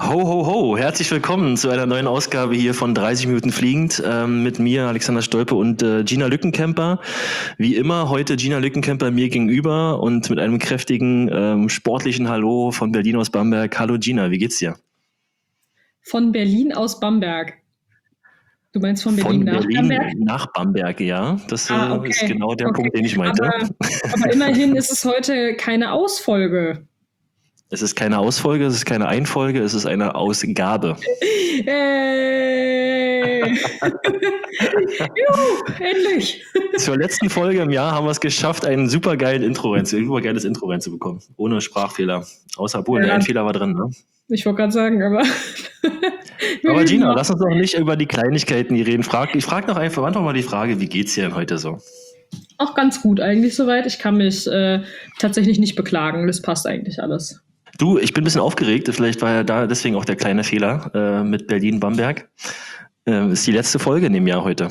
Ho, ho, ho, herzlich willkommen zu einer neuen Ausgabe hier von 30 Minuten fliegend mit mir, Alexander Stolpe und Gina Lückenkämper. Wie immer heute Gina Lückenkämper mir gegenüber und mit einem kräftigen, sportlichen Hallo von Berlin aus Bamberg. Hallo Gina, wie geht's dir? Von Berlin aus Bamberg. Du meinst von Berlin nach Bamberg? Nach Bamberg, ja. Das Okay. ist genau der Punkt, den ich meinte. Aber immerhin ist es heute keine Ausfolge. Es ist keine Ausfolge, es ist keine Einfolge, es ist eine Ausgabe. Juhu, endlich! Zur letzten Folge im Jahr haben wir es geschafft, ein supergeiles Intro reinzubekommen. Ohne Sprachfehler. Außer ein Fehler war drin, ne? Ich wollte gerade sagen, aber... aber Gina, lass uns doch nicht über die Kleinigkeiten reden. Ich frage doch einfach mal die Frage, wie geht's dir denn heute so? Auch ganz gut eigentlich soweit. Ich kann mich tatsächlich nicht beklagen. Das passt eigentlich alles. Du, ich bin ein bisschen aufgeregt. Vielleicht war ja da deswegen auch der kleine Fehler mit Berlin-Bamberg. Ist die letzte Folge in dem Jahr heute.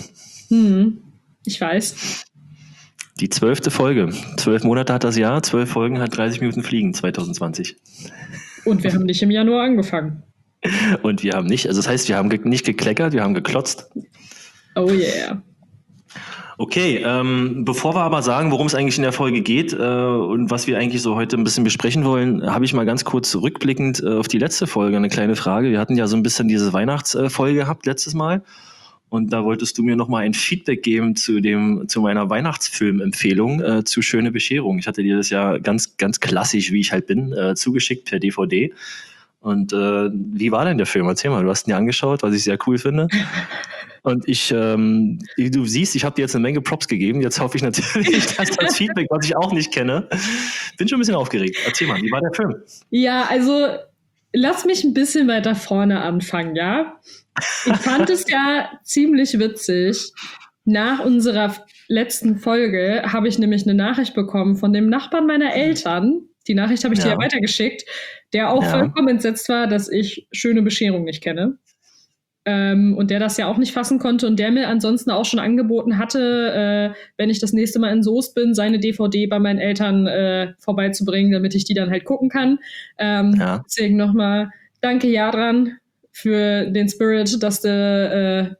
Ich weiß. Die 12. Folge. 12 Monate hat das Jahr, 12 Folgen hat 30 Minuten fliegen 2020. Und wir haben nicht im Januar angefangen. Und wir haben nicht, also das heißt, wir haben nicht gekleckert, wir haben geklotzt. Oh yeah. Okay, bevor wir aber sagen, worum es eigentlich in der Folge geht und was wir eigentlich so heute ein bisschen besprechen wollen, habe ich mal ganz kurz rückblickend auf die letzte Folge eine kleine Frage. Wir hatten ja so ein bisschen diese Weihnachtsfolge gehabt letztes Mal und da wolltest du mir nochmal ein Feedback geben zu meiner Weihnachtsfilmempfehlung zu Schöne Bescherung. Ich hatte dir das ja ganz, ganz klassisch, wie ich halt bin, zugeschickt per DVD. Und wie war denn der Film? Erzähl mal, du hast ihn ja angeschaut, was ich sehr cool finde. Und du siehst, ich habe dir jetzt eine Menge Props gegeben. Jetzt hoffe ich natürlich, dass das Feedback, was ich auch nicht kenne, bin schon ein bisschen aufgeregt. Erzähl mal, wie war der Film? Ja, also lass mich ein bisschen weiter vorne anfangen, ja? Ich fand es ja ziemlich witzig. Nach unserer letzten Folge habe ich nämlich eine Nachricht bekommen von dem Nachbarn meiner Eltern. Die Nachricht habe ich dir ja weitergeschickt, der auch vollkommen entsetzt war, dass ich Schöne Bescherung nicht kenne. Und der das ja auch nicht fassen konnte und der mir ansonsten auch schon angeboten hatte, wenn ich das nächste Mal in Soest bin, seine DVD bei meinen Eltern vorbeizubringen, damit ich die dann halt gucken kann. Deswegen nochmal danke Jadran für den Spirit, dass du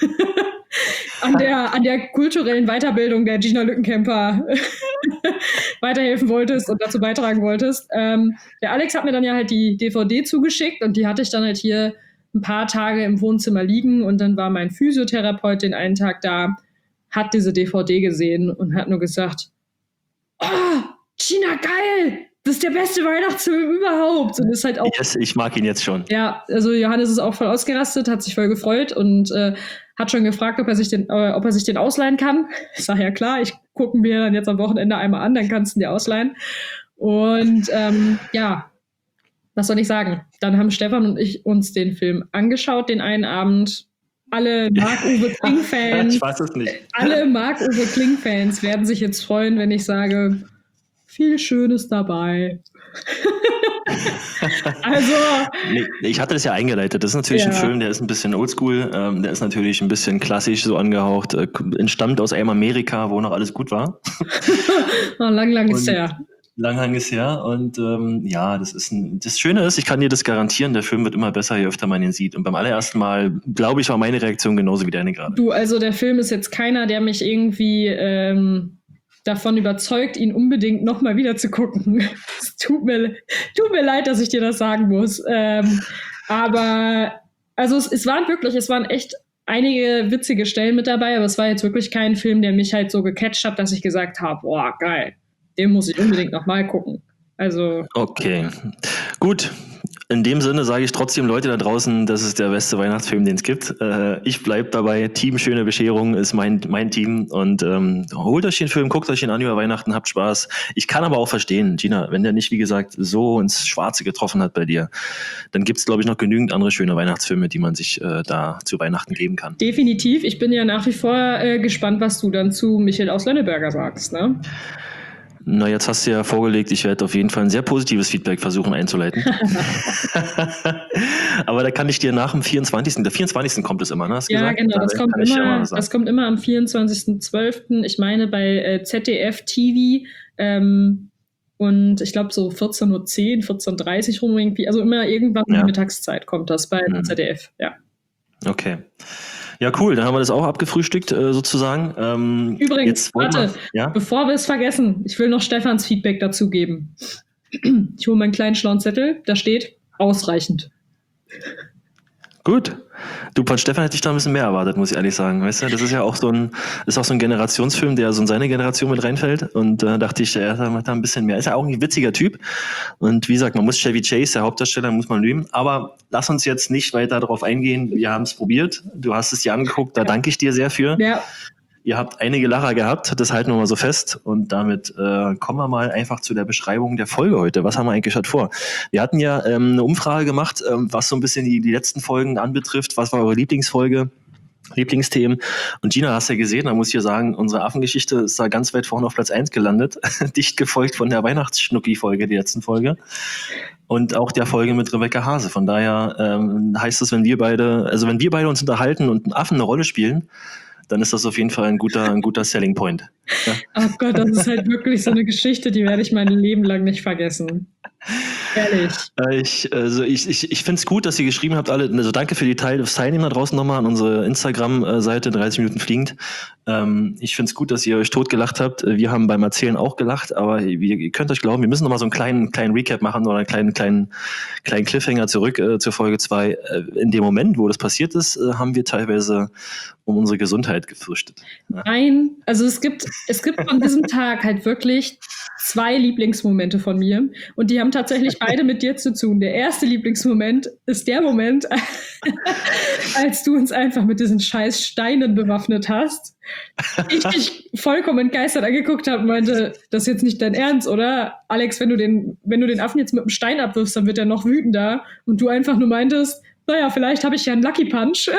an der kulturellen Weiterbildung der Gina Lückenkämper weiterhelfen wolltest und dazu beitragen wolltest. Der Alex hat mir dann ja halt die DVD zugeschickt und die hatte ich dann halt hier ein paar Tage im Wohnzimmer liegen und dann war mein Physiotherapeut den einen Tag da, hat diese DVD gesehen und hat nur gesagt, oh, Gina, geil! Das ist der beste Weihnachtsfilm überhaupt. Und ist halt auch. Yes, ich mag ihn jetzt schon. Ja, also Johannes ist auch voll ausgerastet, hat sich voll gefreut und hat schon gefragt, ob er sich den ausleihen kann. Ich sage ja klar, ich gucke mir dann jetzt am Wochenende einmal an, dann kannst du ihn dir ausleihen. Und was soll ich sagen? Dann haben Stefan und ich uns den Film angeschaut, den einen Abend. Alle Marc-Uwe Kling-Fans. Ich weiß es nicht. Alle Marc-Uwe Kling-Fans werden sich jetzt freuen, wenn ich sage, viel Schönes dabei. Also. Nee, ich hatte das ja eingeleitet. Das ist natürlich ein Film, der ist ein bisschen oldschool, der ist natürlich ein bisschen klassisch so angehaucht, entstammt aus einem Amerika, wo noch alles gut war. Lang ist her. Lang ist her und das Schöne ist, ich kann dir das garantieren, der Film wird immer besser, je öfter man ihn sieht. Und beim allerersten Mal, glaube ich, war meine Reaktion genauso wie deine gerade. Du, also der Film ist jetzt keiner, der mich irgendwie davon überzeugt, ihn unbedingt nochmal wieder zu gucken. Es tut mir leid, dass ich dir das sagen muss. Aber also es waren echt einige witzige Stellen mit dabei, aber es war jetzt wirklich kein Film, der mich halt so gecatcht hat, dass ich gesagt habe, boah, geil. Den muss ich unbedingt nochmal gucken. Also. Okay, gut. In dem Sinne sage ich trotzdem, Leute da draußen, das ist der beste Weihnachtsfilm, den es gibt. Ich bleibe dabei. Team Schöne Bescherung ist mein Team. Und holt euch den Film, guckt euch den an über Weihnachten, habt Spaß. Ich kann aber auch verstehen, Gina, wenn der nicht, wie gesagt, so ins Schwarze getroffen hat bei dir, dann gibt es, glaube ich, noch genügend andere schöne Weihnachtsfilme, die man sich da zu Weihnachten geben kann. Definitiv. Ich bin ja nach wie vor gespannt, was du dann zu Michael aus Lönneberger sagst, ne? Na, jetzt hast du ja vorgelegt, ich werde auf jeden Fall ein sehr positives Feedback versuchen einzuleiten. Aber da kann ich dir nach dem 24. Der 24. kommt es immer, ne? Ja, genau, das kommt immer am 24.12. Ich meine, bei ZDF TV Und ich glaube so 14:10 Uhr, 14:30 Uhr rum irgendwie. Also immer irgendwann in der Mittagszeit kommt das bei ZDF, ja. Okay. Ja, cool. Dann haben wir das auch abgefrühstückt, sozusagen. Übrigens, warte, bevor wir es vergessen, ich will noch Stefans Feedback dazu geben. Ich hole meinen kleinen schlauen Zettel, da steht ausreichend. Gut. Du, von Stefan hätte ich da ein bisschen mehr erwartet, muss ich ehrlich sagen. Weißt du, das ist ja auch so ein Generationsfilm, der so in seine Generation mit reinfällt. Und da dachte ich, er macht da ein bisschen mehr. Ist ja auch ein witziger Typ. Und wie gesagt, man muss Chevy Chase, der Hauptdarsteller, muss man lieben. Aber lass uns jetzt nicht weiter darauf eingehen. Wir haben es probiert. Du hast es dir angeguckt. Da danke ich dir sehr für. Ja. Ihr habt einige Lacher gehabt, das halten wir mal so fest. Und damit kommen wir mal einfach zu der Beschreibung der Folge heute. Was haben wir eigentlich heute vor? Wir hatten ja eine Umfrage gemacht, was so ein bisschen die letzten Folgen anbetrifft. Was war eure Lieblingsfolge? Lieblingsthemen. Und Gina, hast ja gesehen, da muss ich ja sagen, unsere Affengeschichte ist da ganz weit vorne auf Platz 1 gelandet. Dicht gefolgt von der Weihnachtsschnucki-Folge, die letzten Folge. Und auch der Folge mit Rebecca Hase. Von daher heißt es, wenn wir beide uns unterhalten und einen Affen eine Rolle spielen, dann ist das auf jeden Fall ein guter Selling Point. Ja. Oh Gott, das ist halt wirklich so eine Geschichte, die werde ich mein Leben lang nicht vergessen. Ehrlich. Ich finde es gut, dass ihr geschrieben habt, alle. Also danke für die Teilnehmer draußen nochmal an unsere Instagram-Seite 30 Minuten fliegend. Ich finde es gut, dass ihr euch totgelacht habt. Wir haben beim Erzählen auch gelacht, aber ihr könnt euch glauben, wir müssen nochmal so einen kleinen Recap machen oder einen kleinen Cliffhanger zurück zur Folge 2. In dem Moment, wo das passiert ist, haben wir teilweise um unsere Gesundheit gefürchtet. Ja. Nein, also es gibt von diesem Tag halt wirklich 2 Lieblingsmomente von mir und die haben tatsächlich beide mit dir zu tun. Der erste Lieblingsmoment ist der Moment, als du uns einfach mit diesen scheiß Steinen bewaffnet hast. Ich dich vollkommen entgeistert angeguckt habe und meinte, das ist jetzt nicht dein Ernst, oder? Alex, wenn du den Affen jetzt mit einem Stein abwirfst, dann wird er noch wütender. Und du einfach nur meintest, naja, vielleicht habe ich ja einen Lucky Punch.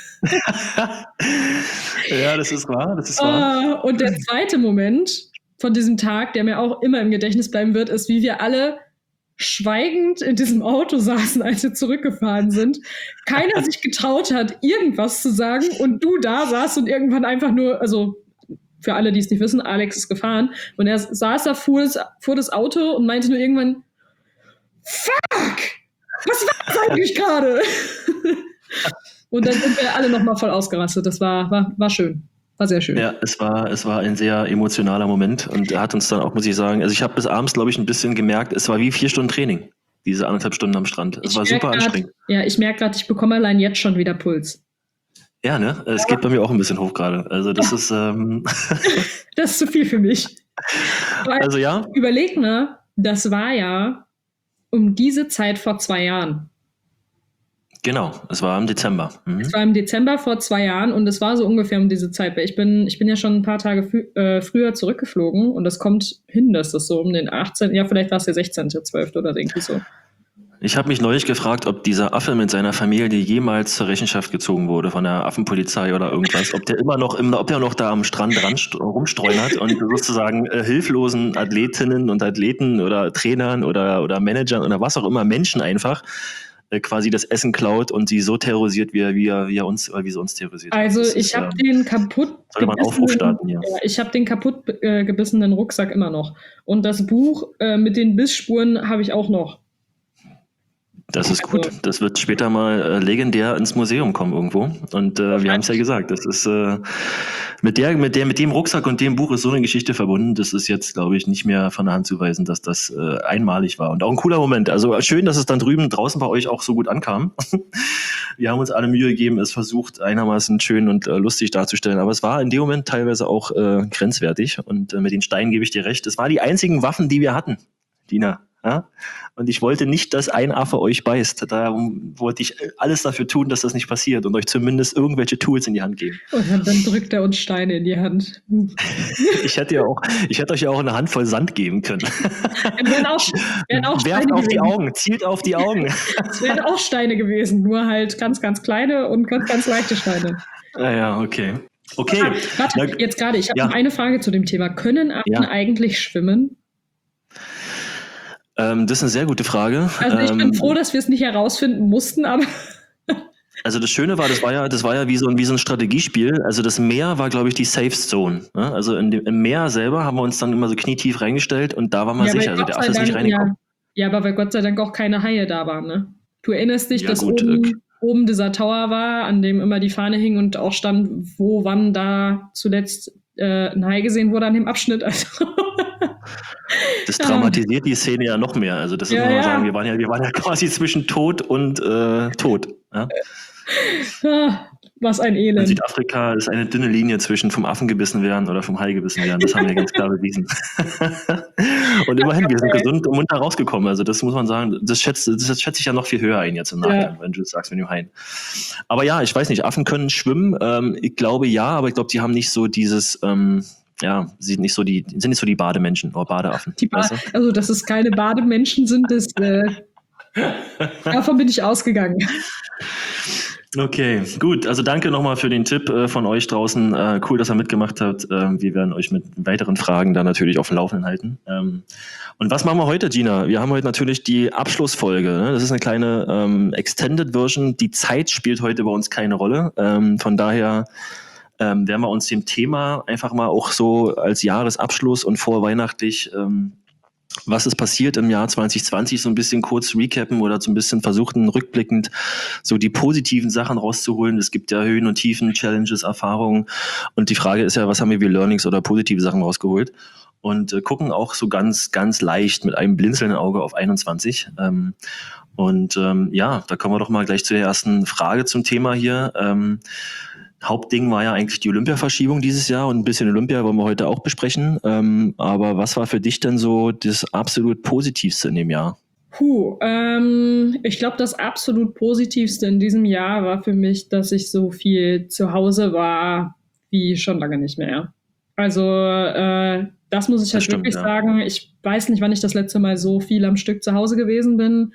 Ja, das ist wahr. Und der zweite Moment von diesem Tag, der mir auch immer im Gedächtnis bleiben wird, ist, wie wir alle schweigend in diesem Auto saßen, als wir zurückgefahren sind. Keiner sich getraut hat, irgendwas zu sagen und du da saßt und irgendwann einfach nur, also für alle, die es nicht wissen, Alex ist gefahren und er saß da vor das Auto und meinte nur irgendwann, fuck, was war das eigentlich gerade? Und dann sind wir alle nochmal voll ausgerastet. Das war schön. War sehr schön. Ja, es war ein sehr emotionaler Moment und er hat uns dann auch, muss ich sagen, also ich habe bis abends, glaube ich, ein bisschen gemerkt, es war wie 4 Stunden Training, diese 1,5 Stunden am Strand. Es war super anstrengend. Ja, ich merke gerade, ich bekomme allein jetzt schon wieder Puls. Ja, ne? Es geht bei mir auch ein bisschen hoch gerade. Also das ist... Das ist zu viel für mich. Also ja. Überleg mal, das war ja um diese Zeit vor 2 Jahren. Genau, es war im Dezember. Es war im Dezember vor 2 Jahren und es war so ungefähr um diese Zeit, weil ich bin ja schon ein paar Tage früher zurückgeflogen und das kommt hin, dass das so um den 18., ja vielleicht war es der 16.12. oder irgendwie so. Ich habe mich neulich gefragt, ob dieser Affe mit seiner Familie jemals zur Rechenschaft gezogen wurde von der Affenpolizei oder irgendwas, ob der noch da am Strand rumstreunert und sozusagen hilflosen Athletinnen und Athleten oder Trainern oder Managern oder was auch immer, Menschen einfach, quasi das Essen klaut und sie so terrorisiert, wie sie uns terrorisiert. Also ich habe den kaputt gebissenen Rucksack immer noch. Und das Buch mit den Bissspuren habe ich auch noch. Das ist gut. Das wird später mal legendär ins Museum kommen irgendwo. Und wir haben es ja gesagt, das ist mit dem Rucksack und dem Buch ist so eine Geschichte verbunden. Das ist jetzt, glaube ich, nicht mehr von der Hand zu weisen, dass das einmalig war. Und auch ein cooler Moment. Also schön, dass es dann draußen bei euch auch so gut ankam. Wir haben uns alle Mühe gegeben, es versucht einigermaßen schön und lustig darzustellen. Aber es war in dem Moment teilweise auch grenzwertig. Und mit den Steinen gebe ich dir recht. Es waren die einzigen Waffen, die wir hatten, Dina. Ja? Und ich wollte nicht, dass ein Affe euch beißt. Da wollte ich alles dafür tun, dass das nicht passiert und euch zumindest irgendwelche Tools in die Hand geben. Und dann drückt er uns Steine in die Hand. Ich hätte euch ja auch eine Handvoll Sand geben können. Werft auf die Augen, zielt auf die Augen. Es wären auch Steine gewesen, nur halt ganz, ganz kleine und ganz, ganz leichte Steine. Ja, okay. Warte, jetzt gerade, ich habe noch eine Frage zu dem Thema. Können Affen eigentlich schwimmen? Das ist eine sehr gute Frage. Also ich bin froh, dass wir es nicht herausfinden mussten, aber... Also das Schöne war, das war ja wie so ein Strategiespiel. Also das Meer war, glaube ich, die Safe Zone. Ne? Also im Meer selber haben wir uns dann immer so knietief reingestellt und da waren wir sicher. Also der Affe ist nicht reingekommen. Ja, aber weil Gott sei Dank auch keine Haie da waren, ne? Du erinnerst dich, Ja, dass gut, oben dieser Tower war, an dem immer die Fahne hing und auch stand, wo wann da zuletzt ein Hai gesehen wurde an dem Abschnitt. Also. Das dramatisiert die Szene ja noch mehr. Also das muss man mal sagen, wir waren ja quasi zwischen Tod und Tod. Ja? Was ein Elend. In Südafrika ist eine dünne Linie zwischen vom Affen gebissen werden oder vom Hai gebissen werden. Das haben wir ganz klar bewiesen. Und immerhin, wir sind gesund und munter rausgekommen. Also das muss man sagen, das schätze ich ja noch viel höher ein jetzt im Nachhinein, wenn du sagst, mit dem Haien. Aber ja, ich weiß nicht, Affen können schwimmen. Ich glaube ja, aber ich glaube, die haben nicht so dieses... sind nicht so die Bademenschen oder Badeaffen. Also, dass es keine Bademenschen sind, davon bin ich ausgegangen. Okay, gut. Also danke nochmal für den Tipp von euch draußen. Cool, dass ihr mitgemacht habt. Wir werden euch mit weiteren Fragen dann natürlich auf dem Laufenden halten. Und was machen wir heute, Gina? Wir haben heute natürlich die Abschlussfolge. Ne? Das ist eine kleine Extended Version. Die Zeit spielt heute bei uns keine Rolle. Von daher werden wir uns dem Thema einfach mal auch so als Jahresabschluss und vorweihnachtlich was ist passiert im Jahr 2020, so ein bisschen kurz recappen oder so ein bisschen versuchen, rückblickend so die positiven Sachen rauszuholen. Es gibt ja Höhen und Tiefen, Challenges, Erfahrungen. Und die Frage ist ja, was haben wir wie Learnings oder positive Sachen rausgeholt? Und gucken auch so ganz, ganz leicht mit einem blinzelnden Auge auf 21. Da kommen wir doch mal gleich zu der ersten Frage zum Thema hier. Hauptding war ja eigentlich die Olympia-Verschiebung dieses Jahr und ein bisschen Olympia wollen wir heute auch besprechen. Aber was war für dich denn so das absolut Positivste in dem Jahr? Ich glaube, das absolut Positivste in diesem Jahr war für mich, dass ich so viel zu Hause war wie schon lange nicht mehr. Also das muss ich halt wirklich sagen. Ich weiß nicht, wann ich das letzte Mal so viel am Stück zu Hause gewesen bin.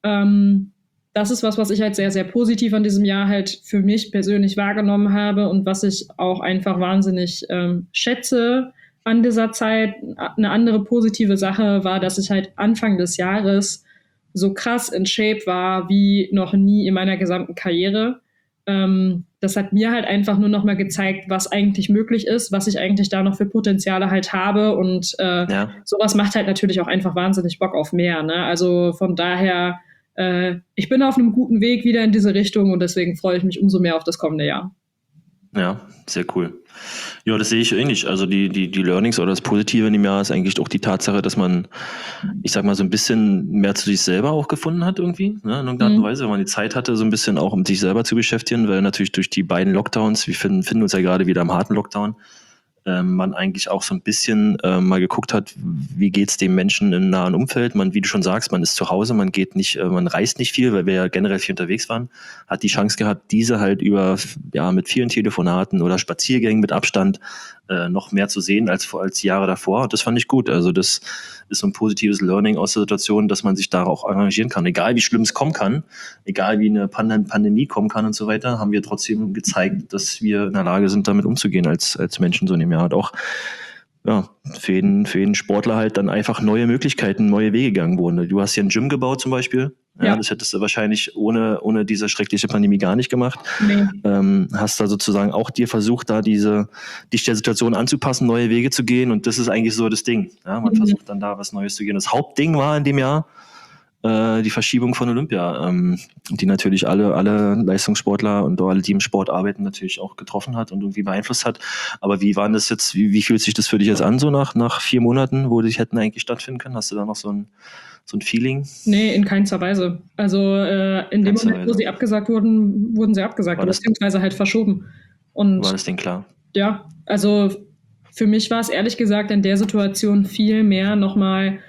Das ist was ich halt sehr, sehr positiv an diesem Jahr halt für mich persönlich wahrgenommen habe und was ich auch einfach wahnsinnig schätze an dieser Zeit. Eine andere positive Sache war, dass ich halt Anfang des Jahres so krass in Shape war wie noch nie in meiner gesamten Karriere. Das hat mir halt einfach nur noch mal gezeigt, was eigentlich möglich ist, was ich eigentlich da noch für Potenziale halt habe und sowas macht halt natürlich auch einfach wahnsinnig Bock auf mehr. Ne? Also von daher ich bin auf einem guten Weg wieder in diese Richtung und deswegen freue ich mich umso mehr auf das kommende Jahr. Ja, sehr cool. Ja, das sehe ich ähnlich. Also die Learnings oder das Positive in dem Jahr ist eigentlich auch die Tatsache, dass man, ich sag mal, so ein bisschen mehr zu sich selber auch gefunden hat irgendwie. Ne? In irgendeiner Art und Weise, wenn man die Zeit hatte, so ein bisschen auch um sich selber zu beschäftigen, weil natürlich durch die beiden Lockdowns, wir finden uns ja gerade wieder im harten Lockdown, man eigentlich auch so ein bisschen mal geguckt hat, wie geht's dem Menschen im nahen Umfeld. Man, wie du schon sagst, man ist zu Hause, man geht nicht, man reist nicht viel, weil wir ja generell viel unterwegs waren, hat die Chance gehabt, diese halt mit vielen Telefonaten oder Spaziergängen mit Abstand noch mehr zu sehen als die Jahre davor. Und das fand ich gut. Also das ist so ein positives Learning aus der Situation, dass man sich da auch engagieren kann. Egal wie schlimm es kommen kann, egal wie eine Pandemie kommen kann und so weiter, haben wir trotzdem gezeigt, dass wir in der Lage sind, damit umzugehen als Menschen so in dem Jahr. Und auch für jeden Sportler halt dann einfach neue Möglichkeiten, neue Wege gegangen wurden. Du hast hier ein Gym gebaut zum Beispiel. Ja, das hättest du wahrscheinlich ohne diese schreckliche Pandemie gar nicht gemacht. Nee. Hast da sozusagen auch dir versucht, da dich der Situation anzupassen, neue Wege zu gehen. Und das ist eigentlich so das Ding. Ja, man versucht dann da was Neues zu gehen. Das Hauptding war in dem Jahr die Verschiebung von Olympia, die natürlich alle Leistungssportler und alle, die im Sport arbeiten, natürlich auch getroffen hat und irgendwie beeinflusst hat. Aber wie war das jetzt, wie fühlt sich das für dich jetzt an, so nach 4 Monaten, wo die hätten eigentlich stattfinden können? Hast du da noch so ein Feeling? Nee, in keinster Weise. Also in dem Moment, wo sie abgesagt wurden sie abgesagt, beziehungsweise halt verschoben. Und war das denn klar? Ja, also für mich war es ehrlich gesagt in der Situation viel mehr nochmal,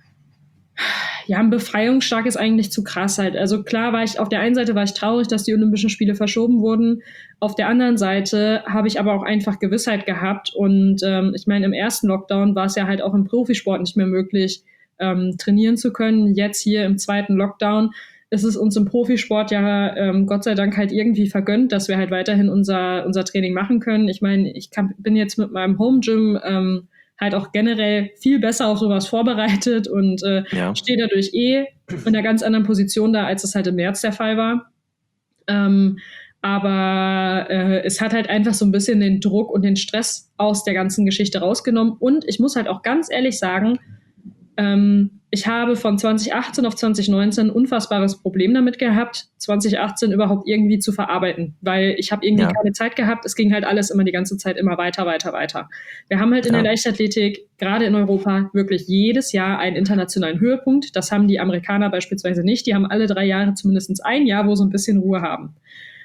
ein Befreiungsschlag ist eigentlich zu krass halt. Also klar auf der einen Seite war ich traurig, dass die Olympischen Spiele verschoben wurden. Auf der anderen Seite habe ich aber auch einfach Gewissheit gehabt. Und ich meine, im ersten Lockdown war es ja halt auch im Profisport nicht mehr möglich, trainieren zu können. Jetzt hier im zweiten Lockdown ist es uns im Profisport ja Gott sei Dank halt irgendwie vergönnt, dass wir halt weiterhin unser Training machen können. Ich meine, bin jetzt mit meinem Home Gym halt auch generell viel besser auf sowas vorbereitet und stehe dadurch in einer ganz anderen Position da, als es halt im März der Fall war. Aber es hat halt einfach so ein bisschen den Druck und den Stress aus der ganzen Geschichte rausgenommen. Und ich muss halt auch ganz ehrlich sagen, ich habe von 2018 auf 2019 ein unfassbares Problem damit gehabt, 2018 überhaupt irgendwie zu verarbeiten, weil ich habe irgendwie keine Zeit gehabt. Es ging halt alles immer die ganze Zeit immer weiter. Wir haben halt in der Leichtathletik, gerade in Europa, wirklich jedes Jahr einen internationalen Höhepunkt. Das haben die Amerikaner beispielsweise nicht. Die haben alle 3 Jahre zumindest ein Jahr, wo sie ein bisschen Ruhe haben.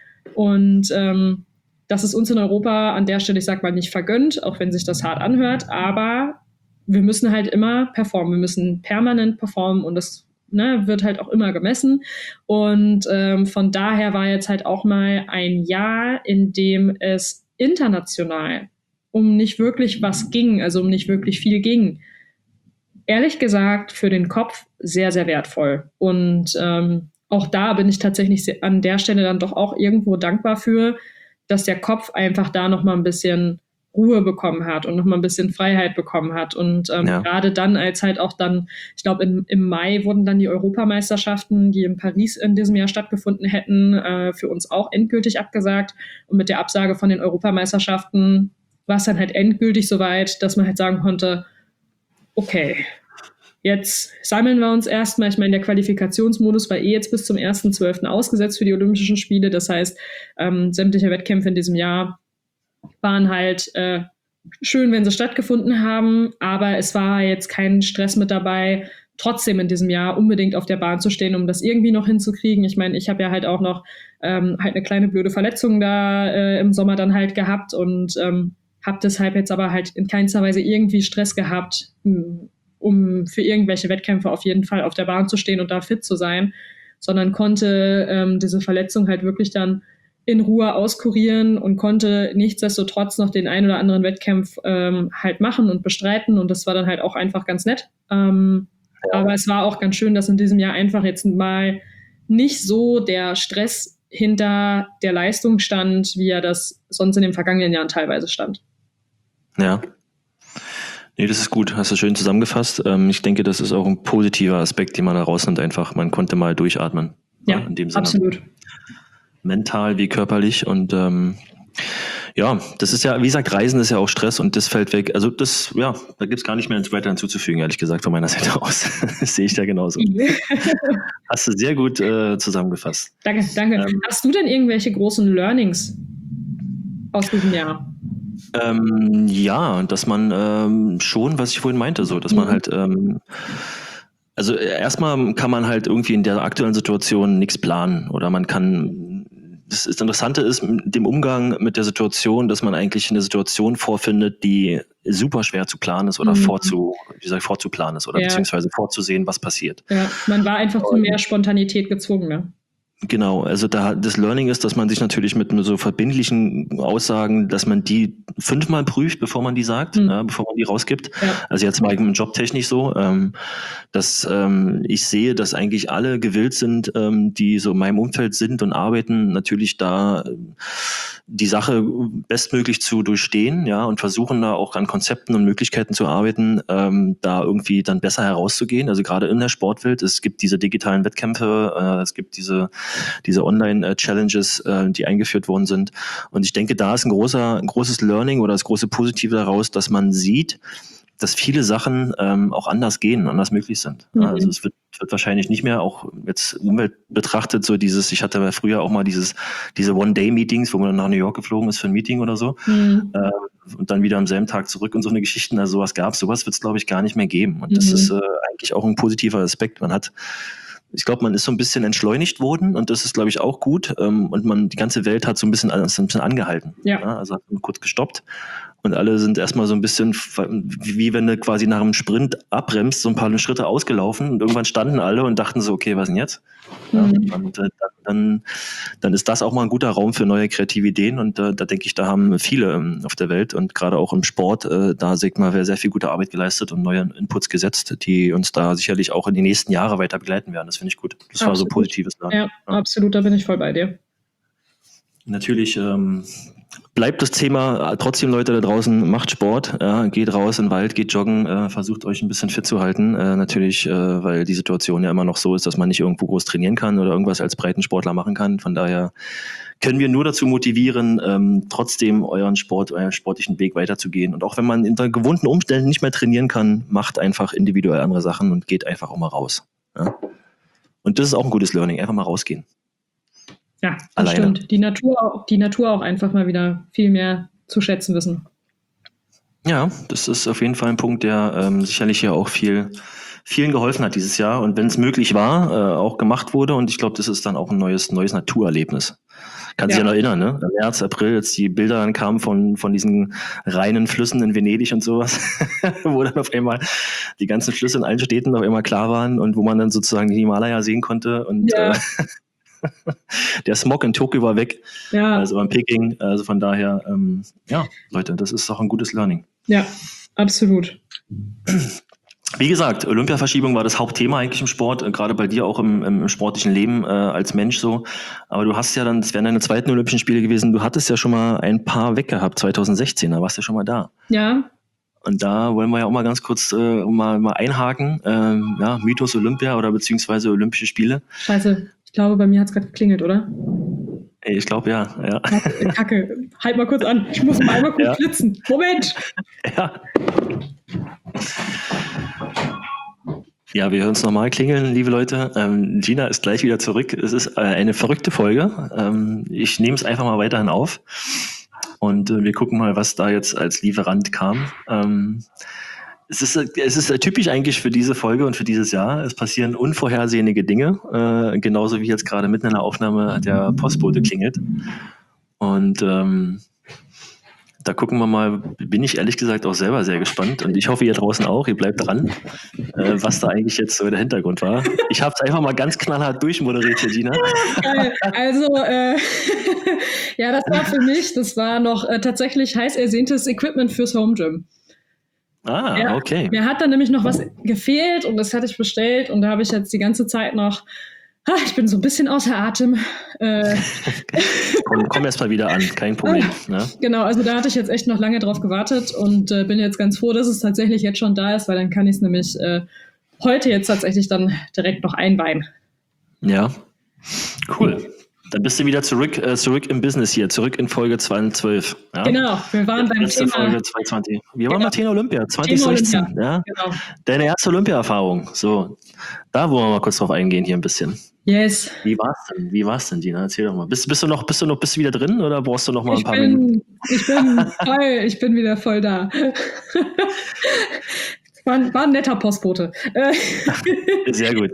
Und das ist uns in Europa an der Stelle, ich sag mal, nicht vergönnt, auch wenn sich das hart anhört, aber wir müssen halt immer performen, wir müssen permanent performen und das wird halt auch immer gemessen. Und von daher war jetzt halt auch mal ein Jahr, in dem es international um nicht wirklich was ging, also um nicht wirklich viel ging. Ehrlich gesagt, für den Kopf sehr, sehr wertvoll. Und auch da bin ich tatsächlich an der Stelle dann doch auch irgendwo dankbar für, dass der Kopf einfach da nochmal ein bisschen Ruhe bekommen hat und nochmal ein bisschen Freiheit bekommen hat. Und gerade dann, als halt auch dann, ich glaube, im Mai wurden dann die Europameisterschaften, die in Paris in diesem Jahr stattgefunden hätten, für uns auch endgültig abgesagt. Und mit der Absage von den Europameisterschaften war es dann halt endgültig soweit, dass man halt sagen konnte, okay, jetzt sammeln wir uns erstmal. Ich meine, der Qualifikationsmodus war jetzt bis zum 1.12. ausgesetzt für die Olympischen Spiele. Das heißt, sämtliche Wettkämpfe in diesem Jahr waren halt schön, wenn sie stattgefunden haben, aber es war jetzt kein Stress mit dabei, trotzdem in diesem Jahr unbedingt auf der Bahn zu stehen, um das irgendwie noch hinzukriegen. Ich meine, ich habe ja halt auch noch halt eine kleine blöde Verletzung da im Sommer dann halt gehabt und habe deshalb jetzt aber halt in keinster Weise irgendwie Stress gehabt, um für irgendwelche Wettkämpfe auf jeden Fall auf der Bahn zu stehen und da fit zu sein, sondern konnte diese Verletzung halt wirklich dann in Ruhe auskurieren und konnte nichtsdestotrotz noch den ein oder anderen Wettkampf halt machen und bestreiten und das war dann halt auch einfach ganz nett. Aber es war auch ganz schön, dass in diesem Jahr einfach jetzt mal nicht so der Stress hinter der Leistung stand, wie er das sonst in den vergangenen Jahren teilweise stand. Ja. Nee, das ist gut. Hast du schön zusammengefasst. Ich denke, das ist auch ein positiver Aspekt, den man da rausnimmt einfach. Man konnte mal durchatmen. Ja, in dem Sinne. Absolut. Mental wie körperlich und das ist ja, wie gesagt, Reisen ist ja auch Stress und das fällt weg. Also das, da gibt's gar nicht mehr weiter hinzuzufügen, ehrlich gesagt, von meiner Seite aus. Das sehe ich da genauso. Hast du sehr gut zusammengefasst. Danke. Hast du denn irgendwelche großen Learnings aus diesem Jahr? Dass man schon, was ich vorhin meinte, so, dass man halt also erstmal kann man halt irgendwie in der aktuellen Situation nichts planen oder man kann, das Interessante ist dem Umgang mit der Situation, dass man eigentlich eine Situation vorfindet, die super schwer zu planen ist oder vorzuplanen ist oder beziehungsweise vorzusehen, was passiert. Ja, man war einfach zu mehr Spontanität gezwungen, ne? Genau, also das Learning ist, dass man sich natürlich mit so verbindlichen Aussagen, dass man die 5-mal prüft, bevor man die sagt, bevor man die rausgibt. Ja. Also jetzt mal im Job technisch so, dass ich sehe, dass eigentlich alle gewillt sind, die so in meinem Umfeld sind und arbeiten, natürlich da die Sache bestmöglich zu durchstehen, und versuchen da auch an Konzepten und Möglichkeiten zu arbeiten, da irgendwie dann besser herauszugehen. Also gerade in der Sportwelt, es gibt diese digitalen Wettkämpfe, es gibt diese Online-Challenges, die eingeführt worden sind. Und ich denke, da ist ein großes Learning oder das große Positive daraus, dass man sieht, dass viele Sachen auch anders gehen, anders möglich sind. Mhm. Also es wird wahrscheinlich nicht mehr, auch jetzt Umwelt betrachtet, so ich hatte früher auch mal diese One-Day-Meetings, wo man dann nach New York geflogen ist für ein Meeting oder so. Mhm. Und dann wieder am selben Tag zurück und so eine Geschichten, also sowas wird es, glaube ich, gar nicht mehr geben. Und das ist eigentlich auch ein positiver Aspekt. Ich glaube, man ist so ein bisschen entschleunigt worden und das ist, glaube ich, auch gut. Und die ganze Welt hat so ein bisschen angehalten. Ja. Also hat man kurz gestoppt und alle sind erstmal so ein bisschen, wie wenn du quasi nach einem Sprint abbremst, so ein paar Schritte ausgelaufen und irgendwann standen alle und dachten so, okay, was denn jetzt? Mhm. Ja, und dann ist das auch mal ein guter Raum für neue kreative Ideen und da denke ich, da haben viele auf der Welt und gerade auch im Sport, da wäre sehr viel gute Arbeit geleistet und neue Inputs gesetzt, die uns da sicherlich auch in die nächsten Jahre weiter begleiten werden. Das finde ich gut. Das war so Positives. Ja, absolut, da bin ich voll bei dir. Natürlich Bleibt das Thema, trotzdem Leute da draußen, macht Sport, ja, geht raus in den Wald, geht joggen, versucht euch ein bisschen fit zu halten, natürlich, weil die Situation ja immer noch so ist, dass man nicht irgendwo groß trainieren kann oder irgendwas als Breitensportler machen kann. Von daher können wir nur dazu motivieren, trotzdem euren sportlichen Weg weiterzugehen. Und auch wenn man unter gewohnten Umständen nicht mehr trainieren kann, macht einfach individuell andere Sachen und geht einfach auch mal raus. Ja? Und das ist auch ein gutes Learning, einfach mal rausgehen. Ja, das stimmt. Die Natur auch einfach mal wieder viel mehr zu schätzen wissen. Ja, das ist auf jeden Fall ein Punkt, der sicherlich ja auch vielen geholfen hat dieses Jahr. Und wenn es möglich war, auch gemacht wurde. Und ich glaube, das ist dann auch ein neues Naturerlebnis. Kann sich ja noch erinnern, ne? Im März, April, als die Bilder dann kamen von diesen reinen Flüssen in Venedig und sowas, wo dann auf einmal die ganzen Flüsse in allen Städten auf einmal klar waren und wo man dann sozusagen die Himalaya sehen konnte. Und der Smog in Tokio war weg, also in Peking, also von daher, Leute, das ist auch ein gutes Learning. Ja, absolut. Wie gesagt, Olympiaverschiebung war das Hauptthema eigentlich im Sport, gerade bei dir auch im sportlichen Leben als Mensch so, aber du hast ja dann, das wären deine zweiten Olympischen Spiele gewesen, du hattest ja schon mal ein paar weg gehabt, 2016, da warst du ja schon mal da. Ja. Und da wollen wir ja auch mal ganz kurz mal einhaken, Mythos Olympia oder beziehungsweise Olympische Spiele. Scheiße. Ich glaube, bei mir hat es gerade geklingelt, oder? Ey, ich glaube, ja. Kacke. Halt mal kurz an. Ich muss mal einmal kurz flitzen. Moment. Ja, wir hören es nochmal klingeln, liebe Leute. Gina ist gleich wieder zurück. Es ist eine verrückte Folge. Ich nehme es einfach mal weiterhin auf. Und wir gucken mal, was da jetzt als Lieferant kam. Es ist typisch eigentlich für diese Folge und für dieses Jahr. Es passieren unvorhersehene Dinge. Genauso wie jetzt gerade mitten in der Aufnahme hat der Postbote klingelt. Und da gucken wir mal, bin ich ehrlich gesagt auch selber sehr gespannt. Und ich hoffe, ihr draußen auch, ihr bleibt dran, was da eigentlich jetzt so der Hintergrund war. Ich habe es einfach mal ganz knallhart durchmoderiert hier, Gina. Also, das war für mich, das war noch tatsächlich heiß ersehntes Equipment fürs Home Gym. Ah, okay. Mir hat dann nämlich noch was gefehlt und das hatte ich bestellt und da habe ich jetzt die ganze Zeit noch, ich bin so ein bisschen außer Atem. Komm erst mal wieder an, kein Problem. Ne? Genau, also da hatte ich jetzt echt noch lange drauf gewartet und bin jetzt ganz froh, dass es tatsächlich jetzt schon da ist, weil dann kann ich es nämlich heute jetzt tatsächlich dann direkt noch einweihen. Ja, cool. Dann bist du wieder zurück im Business hier, zurück in Folge 212. Ja? Genau, wir waren beim Thema Folge 220. Wir waren bei Thema Olympia 2016. Olympia. Ja? Genau. Deine erste Olympia-Erfahrung. So, da wollen wir mal kurz drauf eingehen hier ein bisschen. Yes. Wie war's denn, Gina? Erzähl doch mal. Bist du wieder drin oder brauchst du noch mal ein paar Minuten? Ich bin wieder voll da. War ein netter Postbote. Sehr gut.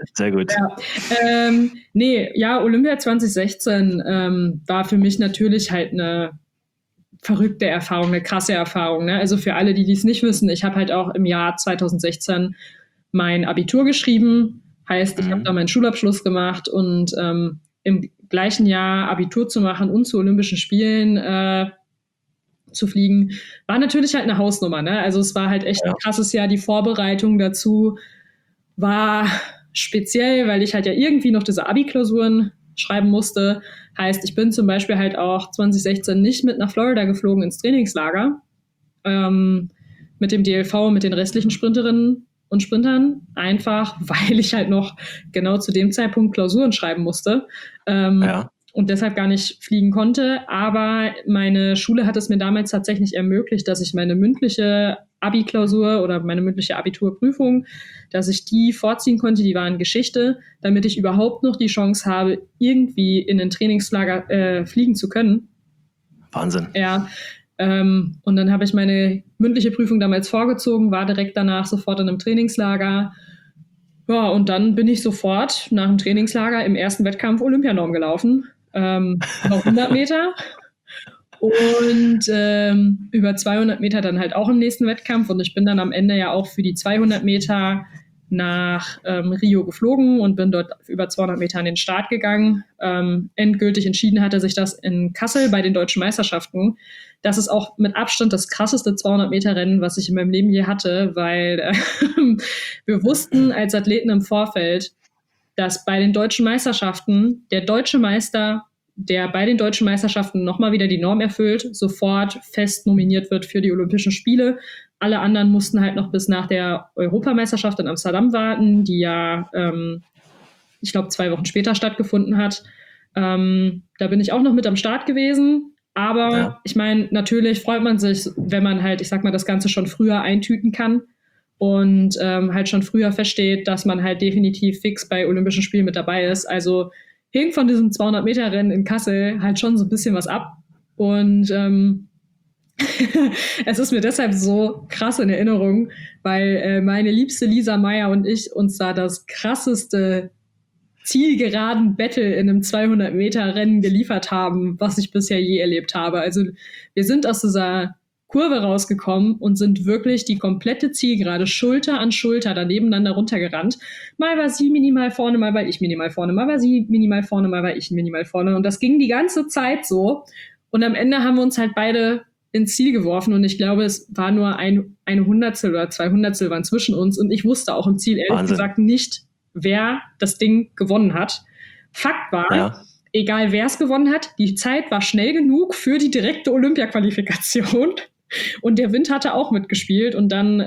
Ja. Olympia 2016 war für mich natürlich halt eine verrückte Erfahrung, eine krasse Erfahrung. Ne? Also für alle, die es nicht wissen, ich habe halt auch im Jahr 2016 mein Abitur geschrieben. Heißt, ich habe da meinen Schulabschluss gemacht und im gleichen Jahr Abitur zu machen und zu Olympischen Spielen zu fliegen, war natürlich halt eine Hausnummer. Ne? Also es war halt echt ein krasses Jahr. Die Vorbereitung dazu war speziell, weil ich halt ja irgendwie noch diese Abi-Klausuren schreiben musste. Heißt, ich bin zum Beispiel halt auch 2016 nicht mit nach Florida geflogen ins Trainingslager mit dem DLV, mit den restlichen Sprinterinnen und Sprintern, einfach weil ich halt noch genau zu dem Zeitpunkt Klausuren schreiben musste. Und deshalb gar nicht fliegen konnte. Aber meine Schule hat es mir damals tatsächlich ermöglicht, dass ich meine mündliche Abi-Klausur oder meine mündliche Abiturprüfung, dass ich die vorziehen konnte, die war in Geschichte, damit ich überhaupt noch die Chance habe, irgendwie in ein Trainingslager fliegen zu können. Wahnsinn. Ja. Und dann habe ich meine mündliche Prüfung damals vorgezogen, war direkt danach sofort in einem Trainingslager. Ja, und dann bin ich sofort nach dem Trainingslager im ersten Wettkampf Olympianorm gelaufen. Noch 100 Meter und über 200 Meter dann halt auch im nächsten Wettkampf und ich bin dann am Ende ja auch für die 200 Meter nach Rio geflogen und bin dort über 200 Meter an den Start gegangen. Endgültig entschieden hatte sich das in Kassel bei den Deutschen Meisterschaften. Das ist auch mit Abstand das krasseste 200-Meter-Rennen, was ich in meinem Leben je hatte, weil wir wussten als Athleten im Vorfeld, dass bei den Deutschen Meisterschaften der deutsche Meister der bei den deutschen Meisterschaften nochmal wieder die Norm erfüllt, sofort fest nominiert wird für die Olympischen Spiele. Alle anderen mussten halt noch bis nach der Europameisterschaft in Amsterdam warten, die ja, ich glaube, 2 Wochen später stattgefunden hat. Da bin ich auch noch mit am Start gewesen. Aber ich meine, natürlich freut man sich, wenn man halt, ich sag mal, das Ganze schon früher eintüten kann und halt schon früher feststeht, dass man halt definitiv fix bei Olympischen Spielen mit dabei ist. Also hing von diesem 200-Meter-Rennen in Kassel halt schon so ein bisschen was ab. Und es ist mir deshalb so krass in Erinnerung, weil meine liebste Lisa Meyer und ich uns da das krasseste zielgeraden Battle in einem 200-Meter-Rennen geliefert haben, was ich bisher je erlebt habe. Also wir sind aus dieser Kurve rausgekommen und sind wirklich die komplette Zielgerade Schulter an Schulter da nebeneinander runtergerannt. Mal war sie minimal vorne, mal war ich minimal vorne, mal war sie minimal vorne, mal war ich minimal vorne. Und das ging die ganze Zeit so. Und am Ende haben wir uns halt beide ins Ziel geworfen und ich glaube, es war nur eine Hundertstel oder 200 waren zwischen uns und ich wusste auch im Ziel ehrlich gesagt nicht, wer das Ding gewonnen hat. Fakt war, egal wer es gewonnen hat, die Zeit war schnell genug für die direkte Olympia-Qualifikation und der Wind hatte auch mitgespielt und dann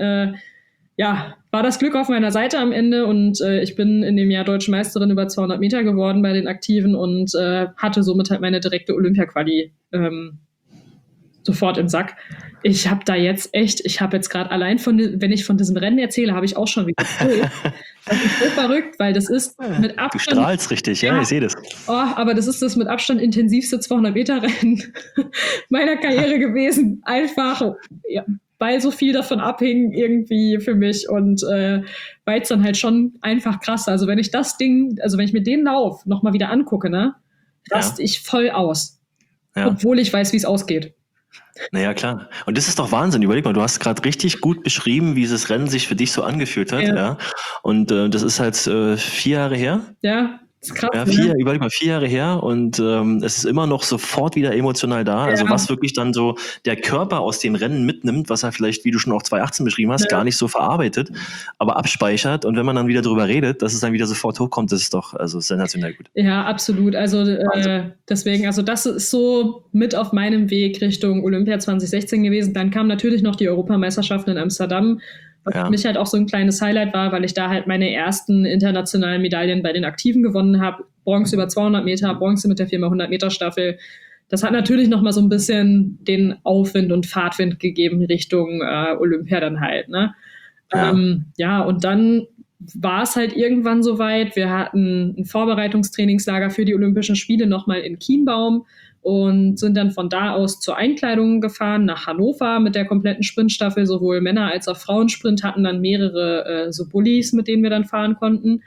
war das Glück auf meiner Seite am Ende und ich bin in dem Jahr Deutsche Meisterin über 200 Meter geworden bei den Aktiven und hatte somit halt meine direkte Olympia-Quali sofort im Sack. Ich habe jetzt gerade allein wenn ich von diesem Rennen erzähle, habe ich auch schon wieder das ist so verrückt, weil das ist mit Abstand... Du strahlst richtig, ja, ich sehe das. Oh, aber das ist das mit Abstand intensivste 200-Meter-Rennen meiner Karriere gewesen. Einfach, weil so viel davon abhing irgendwie für mich und weil es dann halt schon einfach krass. Also wenn ich mir den Lauf nochmal wieder angucke, ne, raste ich voll aus. Obwohl ich weiß, wie es ausgeht. Naja, klar. Und das ist doch Wahnsinn. Überleg mal, du hast gerade richtig gut beschrieben, wie dieses Rennen sich für dich so angefühlt hat. Ja. Und das ist halt 4 Jahre her. Ja, das ist krass. Ja, überleg mal, 4 Jahre her und es ist immer noch sofort wieder emotional da. Ja. Also was wirklich dann so der Körper aus den Rennen mitnimmt, was er vielleicht, wie du schon auch 2018 beschrieben hast, gar nicht so verarbeitet, aber abspeichert. Und wenn man dann wieder drüber redet, dass es dann wieder sofort hochkommt, das ist doch sensationell gut. Ja, absolut. Also deswegen, also das ist so mit auf meinem Weg Richtung Olympia 2016 gewesen. Dann kam natürlich noch die Europameisterschaften in Amsterdam, was für mich halt auch so ein kleines Highlight war, weil ich da halt meine ersten internationalen Medaillen bei den Aktiven gewonnen habe. Bronze über 200 Meter, Bronze mit der 4x100 Meter Staffel. Das hat natürlich noch mal so ein bisschen den Aufwind und Fahrtwind gegeben Richtung Olympia dann halt. Ne? Und dann war es halt irgendwann soweit. Wir hatten ein Vorbereitungstrainingslager für die Olympischen Spiele nochmal in Kienbaum und sind dann von da aus zur Einkleidung gefahren nach Hannover mit der kompletten Sprintstaffel. Sowohl Männer- als auch Frauensprint hatten dann mehrere so Bullis, mit denen wir dann fahren konnten.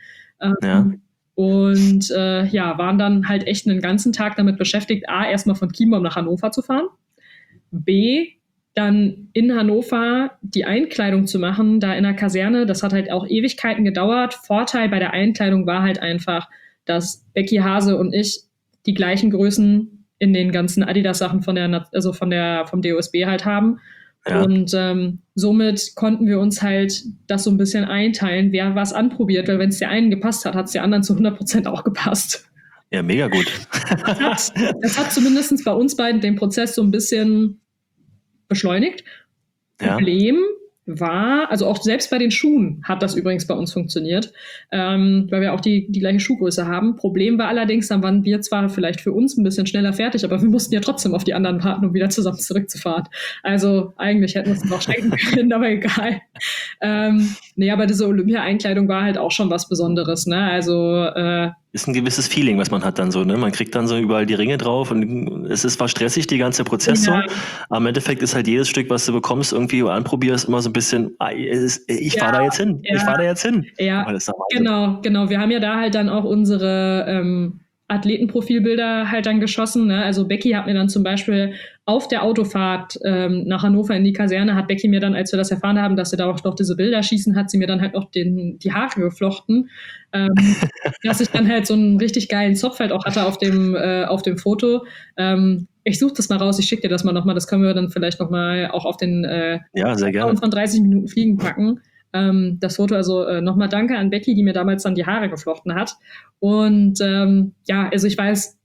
Und waren dann halt echt einen ganzen Tag damit beschäftigt, A, erstmal von Kienbaum nach Hannover zu fahren, B, dann in Hannover die Einkleidung zu machen, da in der Kaserne. Das hat halt auch Ewigkeiten gedauert. Vorteil bei der Einkleidung war halt einfach, dass Becky Hase und ich die gleichen Größen in den ganzen Adidas-Sachen vom DOSB halt haben. Ja. Und somit konnten wir uns halt das so ein bisschen einteilen, wer was anprobiert, weil wenn es der einen gepasst hat, hat es der anderen zu 100% auch gepasst. Ja, mega gut. Das hat zumindest bei uns beiden den Prozess so ein bisschen beschleunigt. Problem war, also auch selbst bei den Schuhen hat das übrigens bei uns funktioniert, weil wir auch die gleiche Schuhgröße haben. Problem war allerdings, dann waren wir zwar vielleicht für uns ein bisschen schneller fertig, aber wir mussten ja trotzdem auf die anderen warten, um wieder zusammen zurückzufahren. Also eigentlich hätten wir es noch schenken können, aber egal. Aber diese Olympia-Einkleidung war halt auch schon was Besonderes. Ne? Also ist ein gewisses Feeling, was man hat dann so, ne? Man kriegt dann so überall die Ringe drauf und es ist zwar stressig, die ganze Prozess so, aber im Endeffekt ist halt jedes Stück, was du bekommst, irgendwie oder anprobierst, immer so ein bisschen, ich fahre da jetzt hin, ich fahre da jetzt hin. Ja, genau. Wir haben ja da halt dann auch unsere Athletenprofilbilder halt dann geschossen. Ne? Also Becky hat mir dann zum Beispiel auf der Autofahrt nach Hannover in die Kaserne, hat Becky mir dann, als wir das erfahren haben, dass sie da auch noch diese Bilder schießen, hat sie mir dann halt noch die Haare geflochten, dass ich dann halt so einen richtig geilen Zopf halt auch hatte auf dem Foto. Ich suche das mal raus, ich schicke dir das mal nochmal, das können wir dann vielleicht nochmal auch auf den sehr gerne. von 30 Minuten Fliegen packen. Das Foto, also nochmal danke an Becky, die mir damals dann die Haare geflochten hat. Und also ich weiß,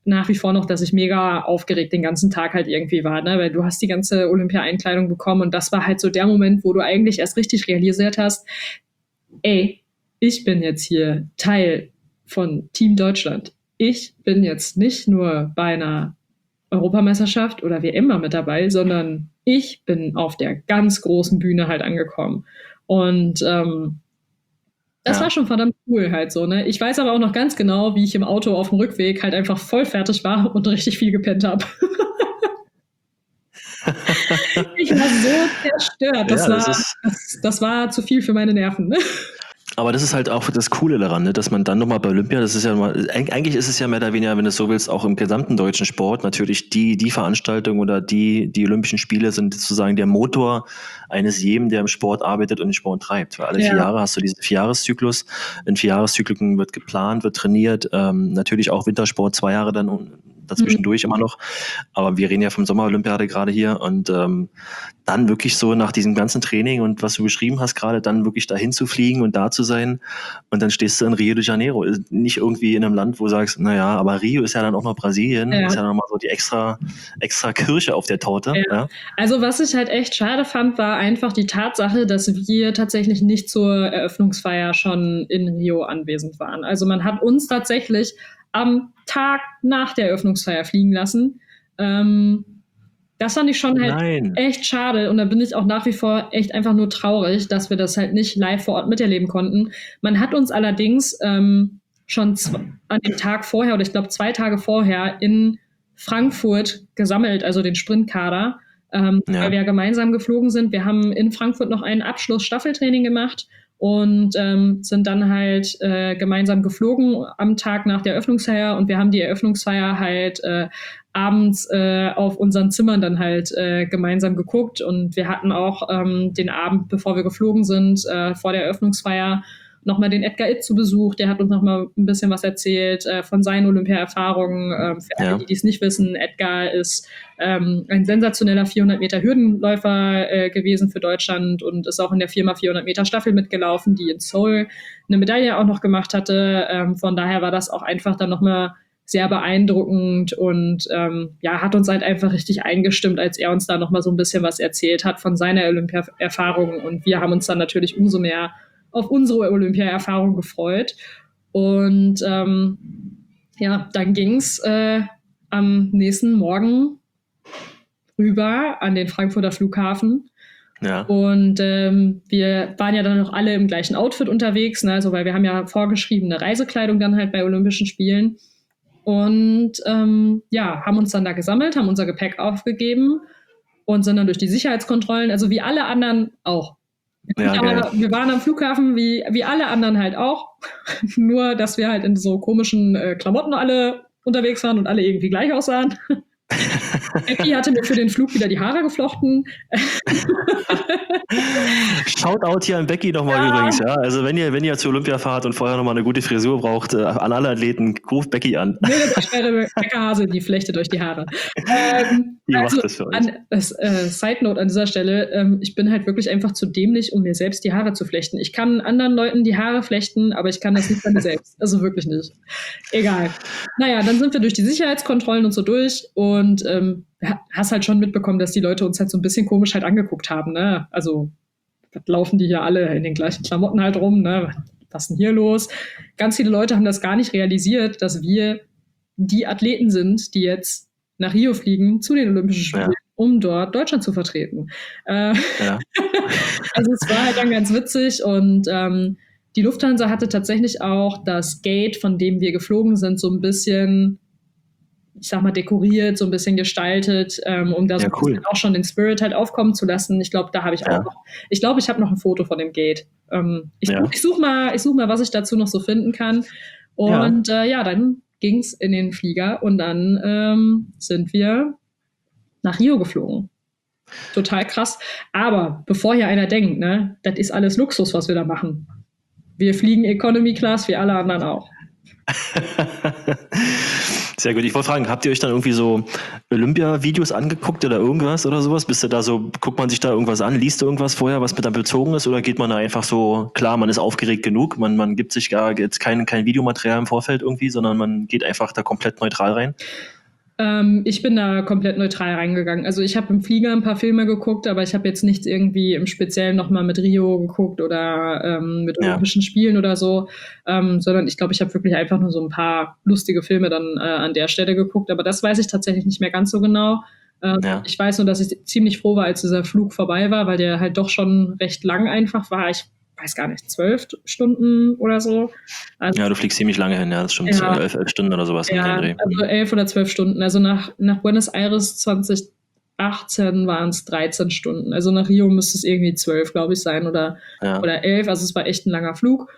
nach wie vor noch, dass ich mega aufgeregt den ganzen Tag halt irgendwie war, ne? Weil du hast die ganze Olympia-Einkleidung bekommen und das war halt so der Moment, wo du eigentlich erst richtig realisiert hast, ey, ich bin jetzt hier Teil von Team Deutschland. Ich bin jetzt nicht nur bei einer Europameisterschaft oder wie immer mit dabei, sondern ich bin auf der ganz großen Bühne halt angekommen. Und das war schon verdammt cool halt so, ne? Ich weiß aber auch noch ganz genau, wie ich im Auto auf dem Rückweg halt einfach voll fertig war und richtig viel gepennt habe. Ich war so zerstört. Das war zu viel für meine Nerven, ne? Aber das ist halt auch das Coole daran, ne? Dass man dann nochmal bei Olympia, das ist ja mal, eigentlich ist es ja mehr oder weniger, wenn du es so willst, auch im gesamten deutschen Sport natürlich die Veranstaltung oder die Olympischen Spiele sind sozusagen der Motor eines jedem, der im Sport arbeitet und den Sport treibt. Weil alle 4 Jahre hast du diesen 4-Jahres-Zyklus. In 4-Jahres-Zyklen wird geplant, wird trainiert, natürlich auch Wintersport 2 Jahre dann dazwischendurch immer noch. Aber wir reden ja vom Sommerolympiade gerade hier und dann wirklich so nach diesem ganzen Training und was du beschrieben hast gerade, dann wirklich dahin zu fliegen und da zu sein und dann stehst du in Rio de Janeiro. Nicht irgendwie in einem Land, wo du sagst, naja, aber Rio ist ja dann auch noch Brasilien, ist ja nochmal so die extra Kirsche auf der Torte. Ja. Also was ich halt echt schade fand, war einfach die Tatsache, dass wir tatsächlich nicht zur Eröffnungsfeier schon in Rio anwesend waren. Also man hat uns tatsächlich am Tag nach der Eröffnungsfeier fliegen lassen. Das fand ich schon halt echt schade und da bin ich auch nach wie vor echt einfach nur traurig, dass wir das halt nicht live vor Ort miterleben konnten. Man hat uns allerdings schon an dem Tag vorher oder ich glaube 2 Tage vorher in Frankfurt gesammelt, also den Sprintkader, weil wir ja gemeinsam geflogen sind. Wir haben in Frankfurt noch ein Abschluss-Staffeltraining gemacht und sind dann halt gemeinsam geflogen am Tag nach der Eröffnungsfeier und wir haben die Eröffnungsfeier halt abends auf unseren Zimmern dann halt gemeinsam geguckt und wir hatten auch den Abend, bevor wir geflogen sind, vor der Eröffnungsfeier nochmal den Edgar Itt zu Besuch. Der hat uns nochmal ein bisschen was erzählt von seinen Olympia-Erfahrungen. Für alle, die es nicht wissen, Edgar ist ein sensationeller 400-Meter-Hürdenläufer gewesen für Deutschland und ist auch in der 4x400-Meter-Staffel mitgelaufen, die in Seoul eine Medaille auch noch gemacht hatte. Von daher war das auch einfach dann nochmal sehr beeindruckend und hat uns halt einfach richtig eingestimmt, als er uns da nochmal so ein bisschen was erzählt hat von seiner Olympia-Erfahrung und wir haben uns dann natürlich umso mehr auf unsere Olympia-Erfahrung gefreut. Und dann ging es am nächsten Morgen rüber an den Frankfurter Flughafen. Ja. Und wir waren ja dann noch alle im gleichen Outfit unterwegs, ne? Also, weil wir haben ja vorgeschriebene Reisekleidung dann halt bei Olympischen Spielen. Und haben uns dann da gesammelt, haben unser Gepäck aufgegeben und sind dann durch die Sicherheitskontrollen, also wie alle anderen auch. Wir waren am Flughafen wie alle anderen halt auch, nur dass wir halt in so komischen Klamotten alle unterwegs waren und alle irgendwie gleich aussahen. Becky hatte mir für den Flug wieder die Haare geflochten. Shoutout hier an Becky nochmal übrigens. Ja? Also wenn ihr zur Olympia fahrt und vorher nochmal eine gute Frisur braucht, an alle Athleten, ruft Becky an. Nee, Becker Hase, die flechtet euch die Haare. Die macht das für euch. Side Note an dieser Stelle, ich bin halt wirklich einfach zu dämlich, um mir selbst die Haare zu flechten. Ich kann anderen Leuten die Haare flechten, aber ich kann das nicht bei mir selbst. Also wirklich nicht. Egal. Naja, dann sind wir durch die Sicherheitskontrollen und so durch und hast halt schon mitbekommen, dass die Leute uns halt so ein bisschen komisch halt angeguckt haben, ne? Also, laufen die hier alle in den gleichen Klamotten halt rum, ne? Was ist denn hier los? Ganz viele Leute haben das gar nicht realisiert, dass wir die Athleten sind, die jetzt nach Rio fliegen zu den Olympischen Spielen, um dort Deutschland zu vertreten. Also es war halt dann ganz witzig und die Lufthansa hatte tatsächlich auch das Gate, von dem wir geflogen sind, so ein bisschen, ich sag mal, dekoriert, so ein bisschen gestaltet, um da so auch schon den Spirit halt aufkommen zu lassen. Ich glaube, da habe ich auch noch, ich habe noch ein Foto von dem Gate. Ich suche mal, was ich dazu noch so finden kann. Und dann ging es in den Flieger und dann sind wir nach Rio geflogen. Total krass. Aber bevor hier einer denkt, ne, das ist alles Luxus, was wir da machen. Wir fliegen Economy Class wie alle anderen auch. Sehr gut. Ich wollte fragen, habt ihr euch dann irgendwie so Olympia-Videos angeguckt oder irgendwas oder sowas? Bist du da so, guckt man sich da irgendwas an, liest du irgendwas vorher, was mit dann bezogen ist, oder geht man da einfach so, klar, man ist aufgeregt genug, man gibt sich gar jetzt kein Videomaterial im Vorfeld irgendwie, sondern man geht einfach da komplett neutral rein? Ich bin da komplett neutral reingegangen. Also ich habe im Flieger ein paar Filme geguckt, aber ich habe jetzt nichts irgendwie im Speziellen nochmal mit Rio geguckt oder mit Olympischen Spielen oder so, sondern ich glaube, ich habe wirklich einfach nur so ein paar lustige Filme dann an der Stelle geguckt. Aber das weiß ich tatsächlich nicht mehr ganz so genau. Ich weiß nur, dass ich ziemlich froh war, als dieser Flug vorbei war, weil der halt doch schon recht lang einfach war. Ich weiß gar nicht, 12 Stunden oder so. Also, ja, du fliegst ziemlich lange hin, ja, das stimmt, ja, 11 Stunden oder sowas. Ja, also 11 oder 12 Stunden. Also nach Buenos Aires 2018 waren es 13 Stunden. Also nach Rio müsste es irgendwie 12, glaube ich, sein oder 11. Also es war echt ein langer Flug.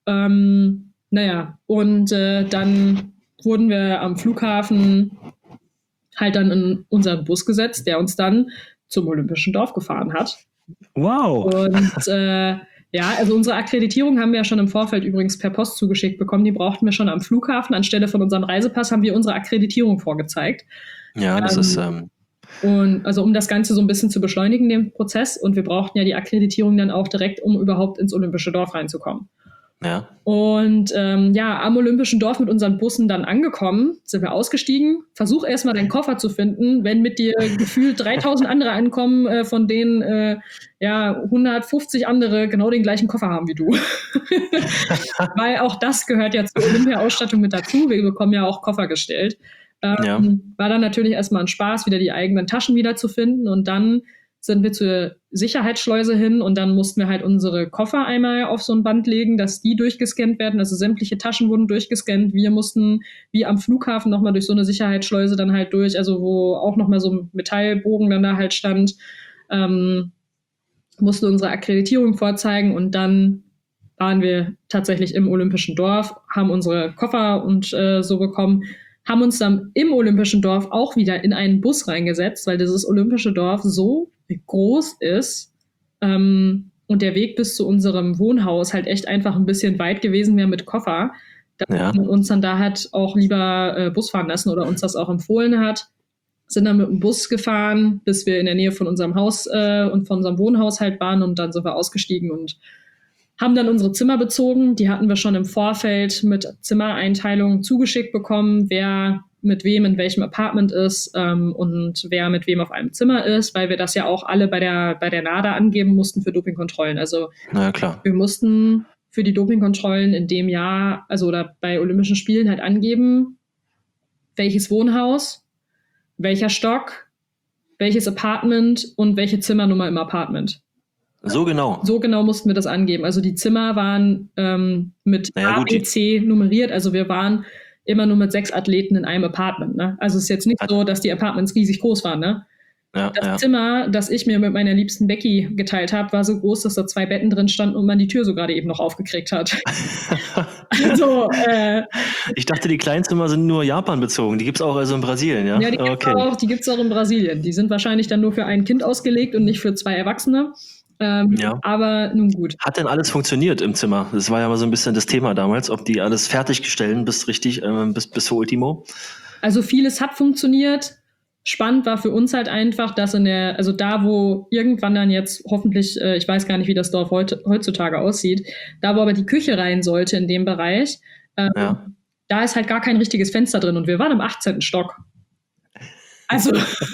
Naja, und dann wurden wir am Flughafen halt dann in unseren Bus gesetzt, der uns dann zum Olympischen Dorf gefahren hat. Wow! Und ja, also unsere Akkreditierung haben wir ja schon im Vorfeld übrigens per Post zugeschickt bekommen. Die brauchten wir schon am Flughafen. Anstelle von unserem Reisepass haben wir unsere Akkreditierung vorgezeigt. Ja, das ist... Und also um das Ganze so ein bisschen zu beschleunigen, den Prozess. Und wir brauchten ja die Akkreditierung dann auch direkt, um überhaupt ins Olympische Dorf reinzukommen. Ja. Und ja, am Olympischen Dorf mit unseren Bussen dann angekommen, sind wir ausgestiegen. Versuch erstmal deinen Koffer zu finden, wenn mit dir gefühlt 3000 andere ankommen, von denen ja 150 andere genau den gleichen Koffer haben wie du. Weil auch das gehört ja zur Olympia-Ausstattung mit dazu. Wir bekommen ja auch Koffer gestellt. War dann natürlich erstmal ein Spaß, wieder die eigenen Taschen wiederzufinden. Und dann sind wir zur Sicherheitsschleuse hin und dann mussten wir halt unsere Koffer einmal auf so ein Band legen, dass die durchgescannt werden. Also sämtliche Taschen wurden durchgescannt. Wir mussten wie am Flughafen nochmal durch so eine Sicherheitsschleuse dann halt durch, also wo auch nochmal so ein Metallbogen dann da halt stand, mussten unsere Akkreditierung vorzeigen und dann waren wir tatsächlich im Olympischen Dorf, haben unsere Koffer und so bekommen, haben uns dann im Olympischen Dorf auch wieder in einen Bus reingesetzt, weil dieses Olympische Dorf so groß ist und der Weg bis zu unserem Wohnhaus halt echt einfach ein bisschen weit gewesen wäre mit Koffer, dass man uns dann da halt auch lieber Bus fahren lassen oder uns das auch empfohlen hat. Sind dann mit dem Bus gefahren, bis wir in der Nähe von unserem Haus und von unserem Wohnhaus halt waren und dann sind wir ausgestiegen und haben dann unsere Zimmer bezogen. Die hatten wir schon im Vorfeld mit Zimmereinteilungen zugeschickt bekommen, wer mit wem in welchem Apartment ist und wer mit wem auf einem Zimmer ist, weil wir das ja auch alle bei der NADA angeben mussten für Dopingkontrollen. Also klar. Wir mussten für die Dopingkontrollen in dem Jahr, also oder bei Olympischen Spielen halt angeben, welches Wohnhaus, welcher Stock, welches Apartment und welche Zimmernummer im Apartment. So genau. So genau mussten wir das angeben. Also die Zimmer waren mit A, B, C nummeriert. Also wir waren immer nur mit 6 Athleten in einem Apartment. Ne? Also es ist jetzt nicht so, dass die Apartments riesig groß waren. Ne? Das Zimmer, das ich mir mit meiner liebsten Becky geteilt habe, war so groß, dass da 2 Betten drin standen und man die Tür so gerade eben noch aufgekriegt hat. Also, ich dachte, die Kleinzimmer sind nur Japan bezogen. Die gibt es auch also in Brasilien, ja? Ja, die gibt's auch in Brasilien. Die sind wahrscheinlich dann nur für ein Kind ausgelegt und nicht für 2 Erwachsene. Aber nun gut. Hat denn alles funktioniert im Zimmer? Das war ja mal so ein bisschen das Thema damals, ob die alles fertiggestellt bis richtig, bis zur Ultimo. Also vieles hat funktioniert. Spannend war für uns halt einfach, dass also da, wo irgendwann dann jetzt hoffentlich, ich weiß gar nicht, wie das Dorf heutzutage aussieht, da, wo aber die Küche rein sollte in dem Bereich, da ist halt gar kein richtiges Fenster drin und wir waren im 18. Stock. Also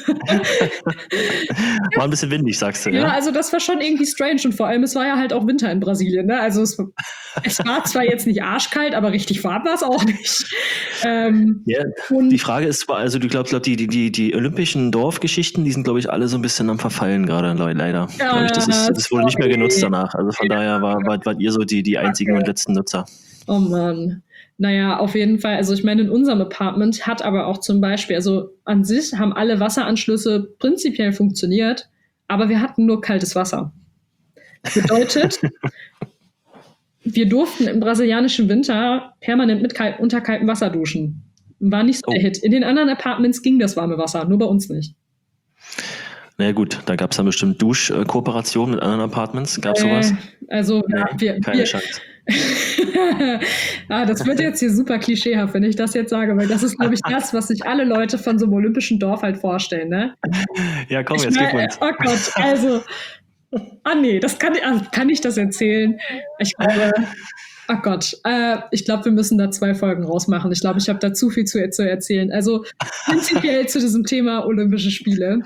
war ein bisschen windig, sagst du, ja? Ja, also das war schon irgendwie strange und vor allem, es war ja halt auch Winter in Brasilien, ne? Also es war zwar jetzt nicht arschkalt, aber richtig warm war es auch nicht. Die Frage ist, also du glaubst, die olympischen Dorfgeschichten, die sind, glaube ich, alle so ein bisschen am Verfallen gerade, leider. Ja, das wurde nicht mehr genutzt danach. Also von daher wart ihr so die einzigen und letzten Nutzer. Oh Mann. Naja, auf jeden Fall. Also ich meine, in unserem Apartment hat aber auch zum Beispiel, also an sich haben alle Wasseranschlüsse prinzipiell funktioniert, aber wir hatten nur kaltes Wasser. Bedeutet, wir durften im brasilianischen Winter permanent unter kaltem Wasser duschen. War nicht so der Hit. In den anderen Apartments ging das warme Wasser, nur bei uns nicht. Na gut, da gab es dann bestimmt Duschkooperationen mit anderen Apartments. Gab es sowas? Also keine Chance. Das wird jetzt hier super klischeehaft, wenn ich das jetzt sage, weil das ist, glaube ich, das, was sich alle Leute von so einem olympischen Dorf halt vorstellen, ne? Ja, komm, jetzt gib uns. Oh Gott, also, nee, kann ich das erzählen? Ich glaube, oh Gott, ich glaube, wir müssen da 2 Folgen rausmachen. Ich glaube, ich habe da zu viel zu erzählen. Also prinzipiell zu diesem Thema Olympische Spiele.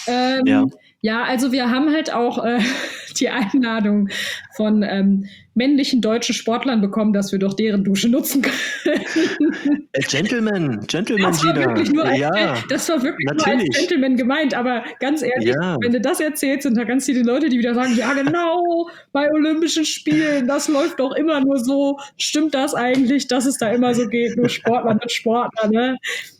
Ja, also wir haben halt auch die Einladung von männlichen deutschen Sportlern bekommen, dass wir doch deren Dusche nutzen können. Gentleman, Das war Gina. wirklich nur Ja, das war wirklich nur als natürlich. Gentleman gemeint, aber ganz ehrlich, Ja. wenn du das erzählst, sind da ganz viele Leute, die wieder sagen, ja genau, bei Olympischen Spielen, das läuft doch immer nur so. Stimmt das eigentlich, dass es da immer so geht, nur Sportler mit Sportler, ne?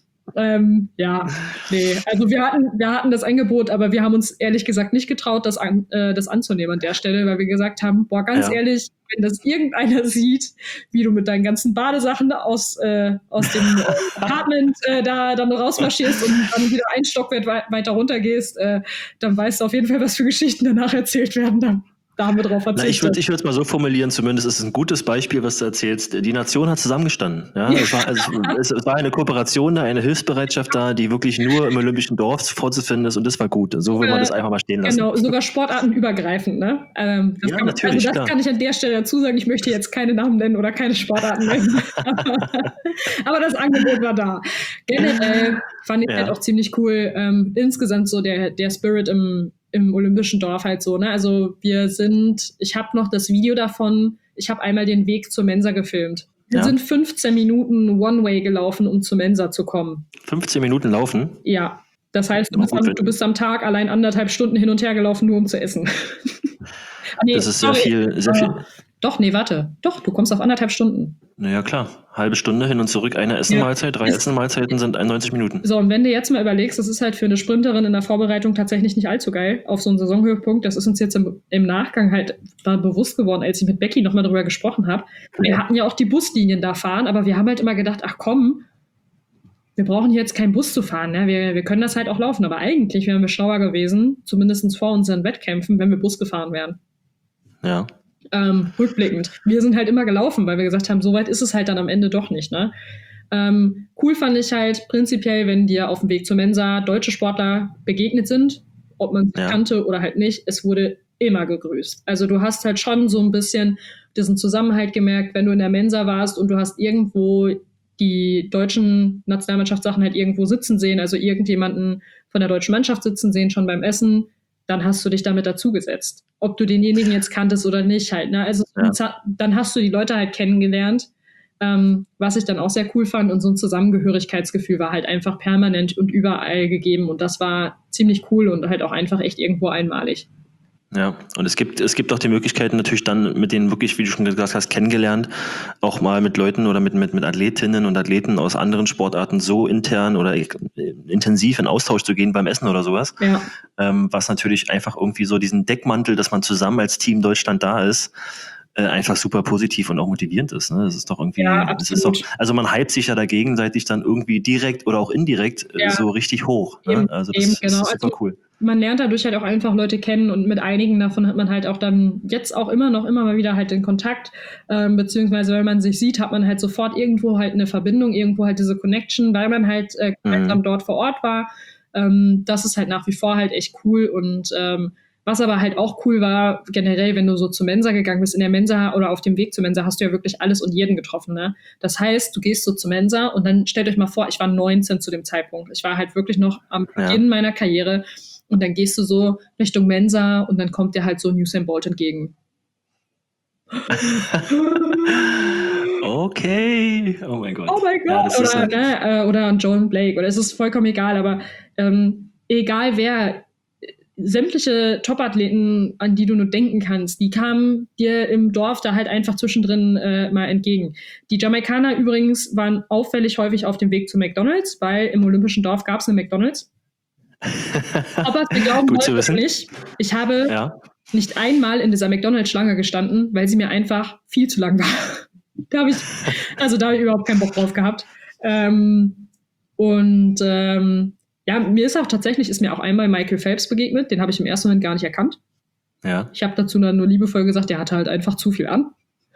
Ja, nee, also wir hatten das Angebot, aber wir haben uns ehrlich gesagt nicht getraut, das anzunehmen an der Stelle, weil wir gesagt haben, boah, ganz ehrlich, wenn das irgendeiner sieht, wie du mit deinen ganzen Badesachen aus dem Apartment da dann rausmarschierst und dann wieder ein Stockwerk weiter runter gehst, dann weißt du auf jeden Fall, was für Geschichten danach erzählt werden. Da haben wir drauf verzichtet. Ich würde es mal so formulieren, zumindest ist es ein gutes Beispiel, was du erzählst. Die Nation hat zusammengestanden. Ja? Es war eine Kooperation da, eine Hilfsbereitschaft da, die wirklich nur im Olympischen Dorf vorzufinden ist und das war gut. So will man das einfach mal stehen lassen. Genau, sogar sportartenübergreifend. Ne? Natürlich, das kann ich an der Stelle dazu sagen. Ich möchte jetzt keine Namen nennen oder keine Sportarten nennen. aber das Angebot war da. Generell fand ich halt auch ziemlich cool. Insgesamt so der Spirit im Olympischen Dorf halt so, ne? Also ich habe noch das Video davon, ich habe einmal den Weg zur Mensa gefilmt. Wir sind 15 Minuten One-Way gelaufen, um zur Mensa zu kommen. 15 Minuten laufen? Ja. Das heißt, du bist am Tag allein 1,5 Stunden hin und her gelaufen, nur um zu essen. Das ist sehr viel. Doch, du kommst auf 1,5 Stunden. Naja, klar. Halbe Stunde hin und zurück, eine Essenmahlzeit, 3 Essenmahlzeiten sind 91 Minuten. So, und wenn du jetzt mal überlegst, das ist halt für eine Sprinterin in der Vorbereitung tatsächlich nicht allzu geil, auf so einen Saisonhöhepunkt. Das ist uns jetzt im Nachgang halt bewusst geworden, als ich mit Becky nochmal drüber gesprochen habe. Wir hatten ja auch die Buslinien da fahren, aber wir haben halt immer gedacht, ach komm, wir brauchen jetzt keinen Bus zu fahren, ne? Wir können das halt auch laufen. Aber eigentlich wären wir schlauer gewesen, zumindest vor unseren Wettkämpfen, wenn wir Bus gefahren wären. Ja. Rückblickend. Wir sind halt immer gelaufen, weil wir gesagt haben, so weit ist es halt dann am Ende doch nicht. Ne? Cool fand ich halt prinzipiell, wenn dir auf dem Weg zur Mensa deutsche Sportler begegnet sind, ob man sie kannte oder halt nicht, es wurde immer gegrüßt. Also du hast halt schon so ein bisschen diesen Zusammenhalt gemerkt, wenn du in der Mensa warst und du hast irgendwo die deutschen Nationalmannschaftssachen halt irgendwo sitzen sehen, also irgendjemanden von der deutschen Mannschaft sitzen sehen, schon beim Essen, dann hast du dich damit dazugesetzt. Ob du denjenigen jetzt kanntest oder nicht halt. Ne? Also dann hast du die Leute halt kennengelernt, was ich dann auch sehr cool fand. Und so ein Zusammengehörigkeitsgefühl war halt einfach permanent und überall gegeben. Und das war ziemlich cool und halt auch einfach echt irgendwo einmalig. Ja, und es gibt auch die Möglichkeiten natürlich dann mit denen wirklich, wie du schon gesagt hast, kennengelernt, auch mal mit Leuten oder mit Athletinnen und Athleten aus anderen Sportarten so intern oder intensiv in Austausch zu gehen beim Essen oder sowas. Ja. Was natürlich einfach irgendwie so diesen Deckmantel, dass man zusammen als Team Deutschland da ist, einfach super positiv und auch motivierend ist. Ne? Das ist doch irgendwie, also man hypt sich ja da gegenseitig dann irgendwie direkt oder auch indirekt so richtig hoch. Ne? Also das ist super cool. Man lernt dadurch halt auch einfach Leute kennen und mit einigen davon hat man halt auch dann jetzt auch immer mal wieder halt den Kontakt, beziehungsweise wenn man sich sieht, hat man halt sofort irgendwo halt eine Verbindung, irgendwo halt diese Connection, weil man halt gemeinsam dort vor Ort war. Das ist halt nach wie vor halt echt cool und was aber halt auch cool war, generell, wenn du so zur Mensa gegangen bist, in der Mensa oder auf dem Weg zur Mensa, hast du ja wirklich alles und jeden getroffen. Ne? Das heißt, du gehst so zur Mensa und dann stellt euch mal vor, ich war 19 zu dem Zeitpunkt. Ich war halt wirklich noch am Beginn meiner Karriere und dann gehst du so Richtung Mensa und dann kommt dir halt so Usain Bolt entgegen. Okay, oh mein Gott. Ja, oder Joan Blake, oder es ist vollkommen egal, aber egal wer, sämtliche Top-Athleten, an die du nur denken kannst, die kamen dir im Dorf da halt einfach zwischendrin mal entgegen. Die Jamaikaner übrigens waren auffällig häufig auf dem Weg zu McDonald's, weil im Olympischen Dorf gab es eine McDonald's. Aber wir glauben heute nicht. Ich habe nicht einmal in dieser McDonald's-Schlange gestanden, weil sie mir einfach viel zu lang war. Da habe ich überhaupt keinen Bock drauf gehabt. Mir ist mir auch einmal Michael Phelps begegnet, den habe ich im ersten Moment gar nicht erkannt. Ja. Ich habe dazu dann nur liebevoll gesagt, der hatte halt einfach zu viel an.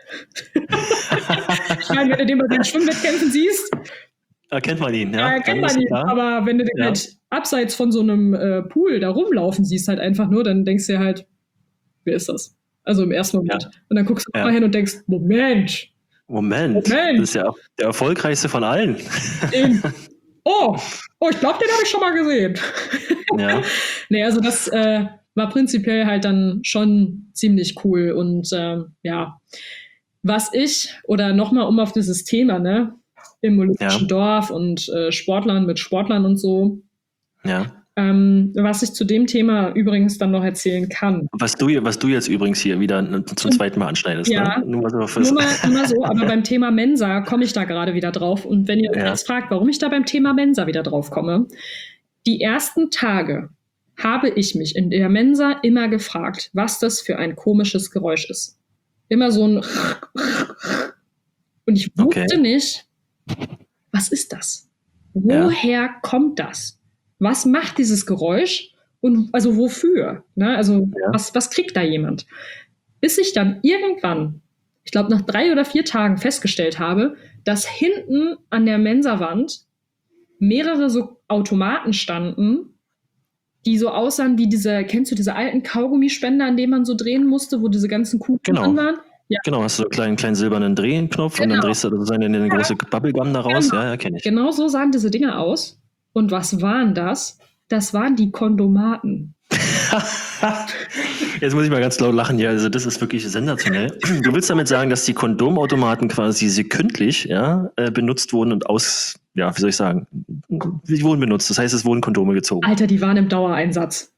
Ich meine, wenn du den bei den Schwimmwettkämpfen siehst, erkennt man ihn, ja. erkennt man ihn. Aber wenn du den halt abseits von so einem Pool da rumlaufen siehst, halt einfach nur, dann denkst du dir halt, wer ist das? Also im ersten Moment. Ja. Und dann guckst du mal hin und denkst, Moment. Das ist ja der erfolgreichste von allen. Oh, ich glaube, den habe ich schon mal gesehen. Ja. Nee, also das war prinzipiell halt dann schon ziemlich cool. Und was ich, oder nochmal um auf dieses Thema, ne, im Olympischen Dorf und Sportlern mit Sportlern und so. Ja. Was ich zu dem Thema übrigens dann noch erzählen kann. Was du jetzt übrigens hier wieder zum zweiten Mal anschneidest. Ja, ne? Nur mal so, aber beim Thema Mensa komme ich da gerade wieder drauf. Und wenn ihr euch jetzt fragt, warum ich da beim Thema Mensa wieder drauf komme, die ersten Tage habe ich mich in der Mensa immer gefragt, was das für ein komisches Geräusch ist. Immer so ein und ich wusste nicht, was ist das? Woher kommt das? Was macht dieses Geräusch und also wofür? Ne? Also was kriegt da jemand? Bis ich dann irgendwann, ich glaube nach 3 oder 4 Tagen festgestellt habe, dass hinten an der Mensawand mehrere so Automaten standen, die so aussahen wie kennst du diese alten Kaugummispender, an denen man so drehen musste, wo diese ganzen Kugeln drin waren? Ja. Genau, hast du so einen kleinen silbernen Drehknopf und dann drehst du das in eine große Bubblegum da raus. Genau. Ja, kenne ich. Genau so sahen diese Dinger aus. Und was waren das? Das waren die Kondomaten. Jetzt muss ich mal ganz laut lachen hier. Also das ist wirklich sensationell. Du willst damit sagen, dass die Kondomautomaten quasi sekündlich benutzt wurden und wie soll ich sagen, sie wurden benutzt. Das heißt, es wurden Kondome gezogen. Alter, die waren im Dauereinsatz.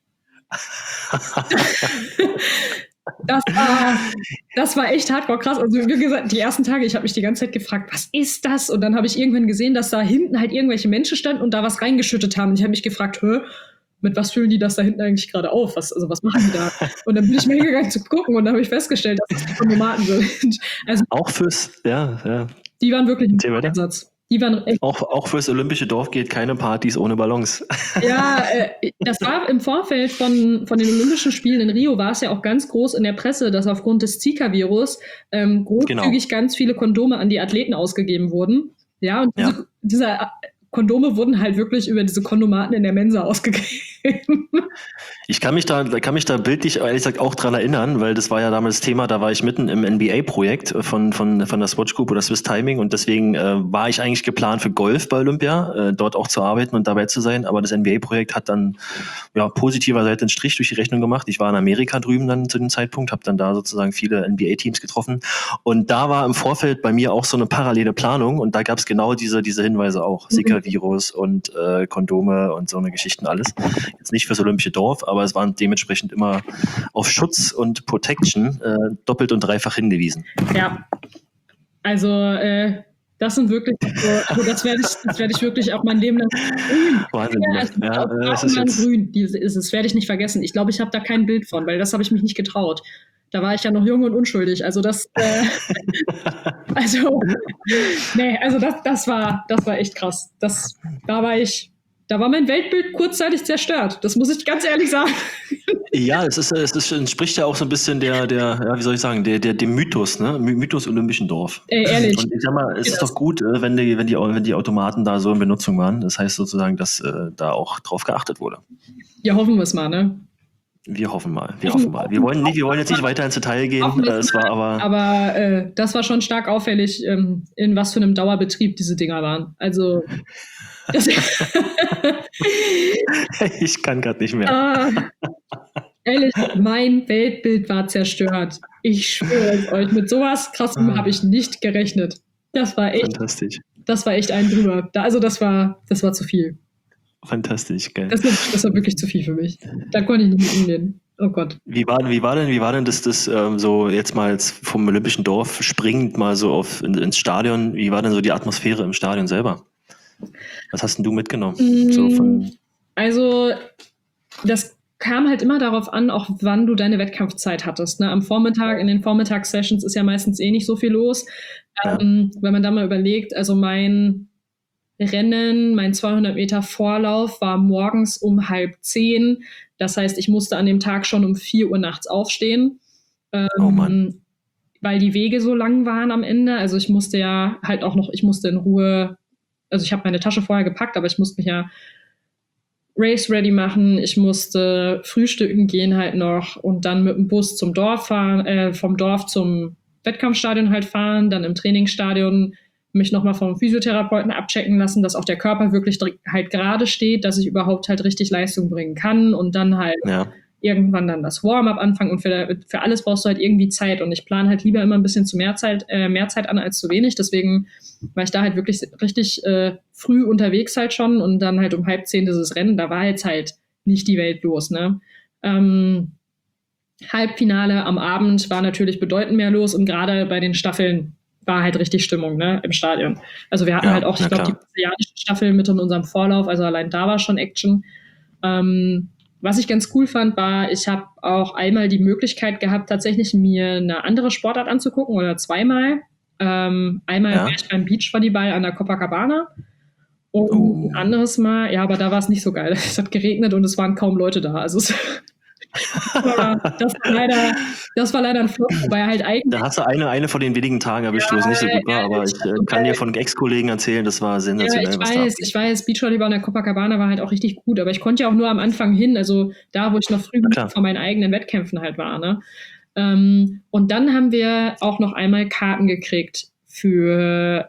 Das war echt hardcore krass. Also wie gesagt, die ersten Tage, ich habe mich die ganze Zeit gefragt, was ist das? Und dann habe ich irgendwann gesehen, dass da hinten halt irgendwelche Menschen standen und da was reingeschüttet haben. Und ich habe mich gefragt, mit was füllen die das da hinten eigentlich gerade auf? Was machen die da? Und dann bin ich mal hingegangen zu gucken und dann habe ich festgestellt, dass das die Kondomaten sind. Also, auch fürs, die waren wirklich im Einsatz. Die waren echt auch fürs Olympische Dorf geht keine Partys ohne Ballons. Ja, das war im Vorfeld von den Olympischen Spielen in Rio, war es ja auch ganz groß in der Presse, dass aufgrund des Zika-Virus großzügig ganz viele Kondome an die Athleten ausgegeben wurden. Ja, und diese Kondome wurden halt wirklich über diese Kondomaten in der Mensa ausgegeben. Ich kann mich da bildlich ehrlich gesagt auch dran erinnern, weil das war ja damals Thema, da war ich mitten im NBA-Projekt von der Swatch Group oder Swiss Timing und deswegen war ich eigentlich geplant für Golf bei Olympia, dort auch zu arbeiten und dabei zu sein, aber das NBA-Projekt hat dann positiverseits einen Strich durch die Rechnung gemacht. Ich war in Amerika drüben dann zu dem Zeitpunkt, habe dann da sozusagen viele NBA-Teams getroffen und da war im Vorfeld bei mir auch so eine parallele Planung und da gab es genau diese Hinweise auch, Zika-Virus und Kondome und so eine Geschichten alles. Jetzt nicht fürs Olympische Dorf, aber es waren dementsprechend immer auf Schutz und Protection doppelt und dreifach hingewiesen. Ja, also das sind wirklich, das werde ich wirklich auch mein Leben lang grün. Wahnsinn, das ist jetzt grün. Das werde ich nicht vergessen. Ich glaube, ich habe da kein Bild von, weil das habe ich mich nicht getraut. Da war ich ja noch jung und unschuldig. Also das war echt krass. Da war mein Weltbild kurzzeitig zerstört. Das muss ich ganz ehrlich sagen. Ja, es entspricht ja auch so ein bisschen dem Mythos, ne? Mythos Olympischen Dorf. Ehrlich. Und ich sag mal, es ist doch gut, wenn die Automaten da so in Benutzung waren. Das heißt sozusagen, dass da auch drauf geachtet wurde. Ja, hoffen wir es mal, ne? Wir hoffen mal. Wir wollen jetzt nicht weiter ins Detail gehen. Aber das war schon stark auffällig, in was für einem Dauerbetrieb diese Dinger waren. Also ich kann gerade nicht mehr. Ehrlich, mein Weltbild war zerstört. Ich schwöre es euch, mit sowas Krassem habe ich nicht gerechnet. Das war echt fantastisch. Das war echt ein drüber. Das war zu viel. Fantastisch, geil. Das war wirklich zu viel für mich. Da konnte ich nicht mit umgehen. Oh Gott. Wie war denn das so jetzt mal vom Olympischen Dorf springend mal so ins Stadion? Wie war denn so die Atmosphäre im Stadion selber? Was hast denn du mitgenommen? Also, das kam halt immer darauf an, auch wann du deine Wettkampfzeit hattest. Ne? Am Vormittag, in den Vormittagssessions ist ja meistens nicht so viel los. Wenn man da mal überlegt, also mein 200 Meter Vorlauf war morgens um 9:30. Das heißt, ich musste an dem Tag schon um 4 Uhr nachts aufstehen. Oh Mann. weil die Wege so lang waren am Ende. Also ich musste ja halt auch noch, ich musste in Ruhe, also ich habe meine Tasche vorher gepackt, aber ich musste mich ja Race ready machen. Ich musste frühstücken gehen halt noch und dann mit dem Bus zum Dorf fahren, vom Dorf zum Wettkampfstadion halt fahren, dann im Trainingsstadion mich nochmal vom Physiotherapeuten abchecken lassen, dass auch der Körper wirklich halt gerade steht, dass ich überhaupt halt richtig Leistung bringen kann und dann halt irgendwann dann das Warm-up anfangen und für alles brauchst du halt irgendwie Zeit und ich plane halt lieber immer ein bisschen mehr Zeit an als zu wenig, deswegen war ich da halt wirklich richtig früh unterwegs halt schon und dann halt um 9:30 dieses Rennen, da war jetzt halt nicht die Welt los, ne? Halbfinale am Abend war natürlich bedeutend mehr los und gerade bei den Staffeln war halt richtig Stimmung, ne, im Stadion. Also wir hatten halt auch, ich glaube, die brasilianische Staffel mit in unserem Vorlauf, also allein da war schon Action. Was ich ganz cool fand, war, ich habe auch einmal die Möglichkeit gehabt, tatsächlich mir eine andere Sportart anzugucken oder zweimal. Einmal war ich beim Beachvolleyball an der Copacabana und ein anderes Mal, ja, aber da war es nicht so geil. Es hat geregnet und es waren kaum Leute da. Also das war leider ein Flop, wobei halt eigentlich. Da hast du eine von den wenigen Tagen erwischt, wo es nicht so gut war, aber ich kann dir von Ex-Kollegen erzählen, das war sensationell. Ja, ich weiß, Beachvolleyball an der Copacabana war halt auch richtig gut, aber ich konnte ja auch nur am Anfang hin, also da, wo ich noch früh vor meinen eigenen Wettkämpfen halt war, ne? Und dann haben wir auch noch einmal Karten gekriegt für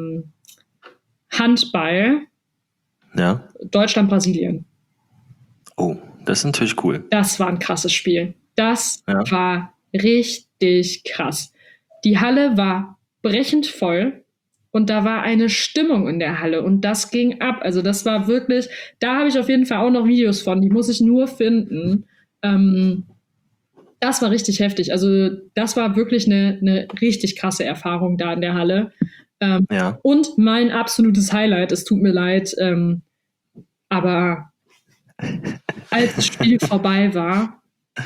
Handball. Ja. Deutschland-Brasilien. Oh, das ist natürlich cool. Das war ein krasses Spiel. Das war richtig krass. Die Halle war brechend voll und da war eine Stimmung in der Halle und das ging ab. Also das war wirklich, da habe ich auf jeden Fall auch noch Videos von, die muss ich nur finden. Das war richtig heftig. Also das war wirklich eine richtig krasse Erfahrung da in der Halle. Und mein absolutes Highlight, es tut mir leid, aber als das Spiel vorbei war,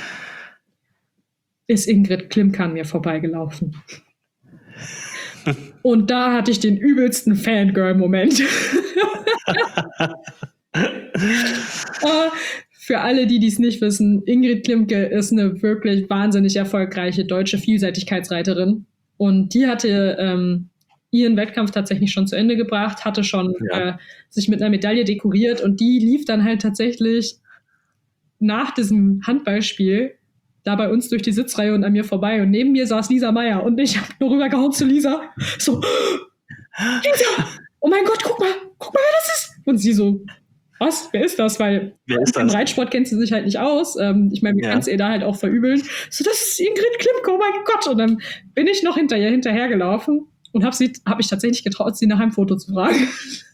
ist Ingrid Klimke an mir vorbeigelaufen. Und da hatte ich den übelsten Fangirl-Moment. Für alle, die es nicht wissen, Ingrid Klimke ist eine wirklich wahnsinnig erfolgreiche deutsche Vielseitigkeitsreiterin. Und die hatte ihren Wettkampf tatsächlich schon zu Ende gebracht, hatte schon sich mit einer Medaille dekoriert und die lief dann halt tatsächlich nach diesem Handballspiel da bei uns durch die Sitzreihe und an mir vorbei und neben mir saß Lisa Meyer und ich habe nur rübergehauen zu Lisa, so, Lisa, oh mein Gott, guck mal, wer das ist. Und sie so, was, wer ist das? Weil im Reitsport kennt sie sich halt nicht aus. Ich meine, wir können es ihr da halt auch verübeln. So, das ist Ingrid Klimke, oh mein Gott. Und dann bin ich noch hinterhergelaufen und habe ich tatsächlich getraut, sie nach einem Foto zu fragen.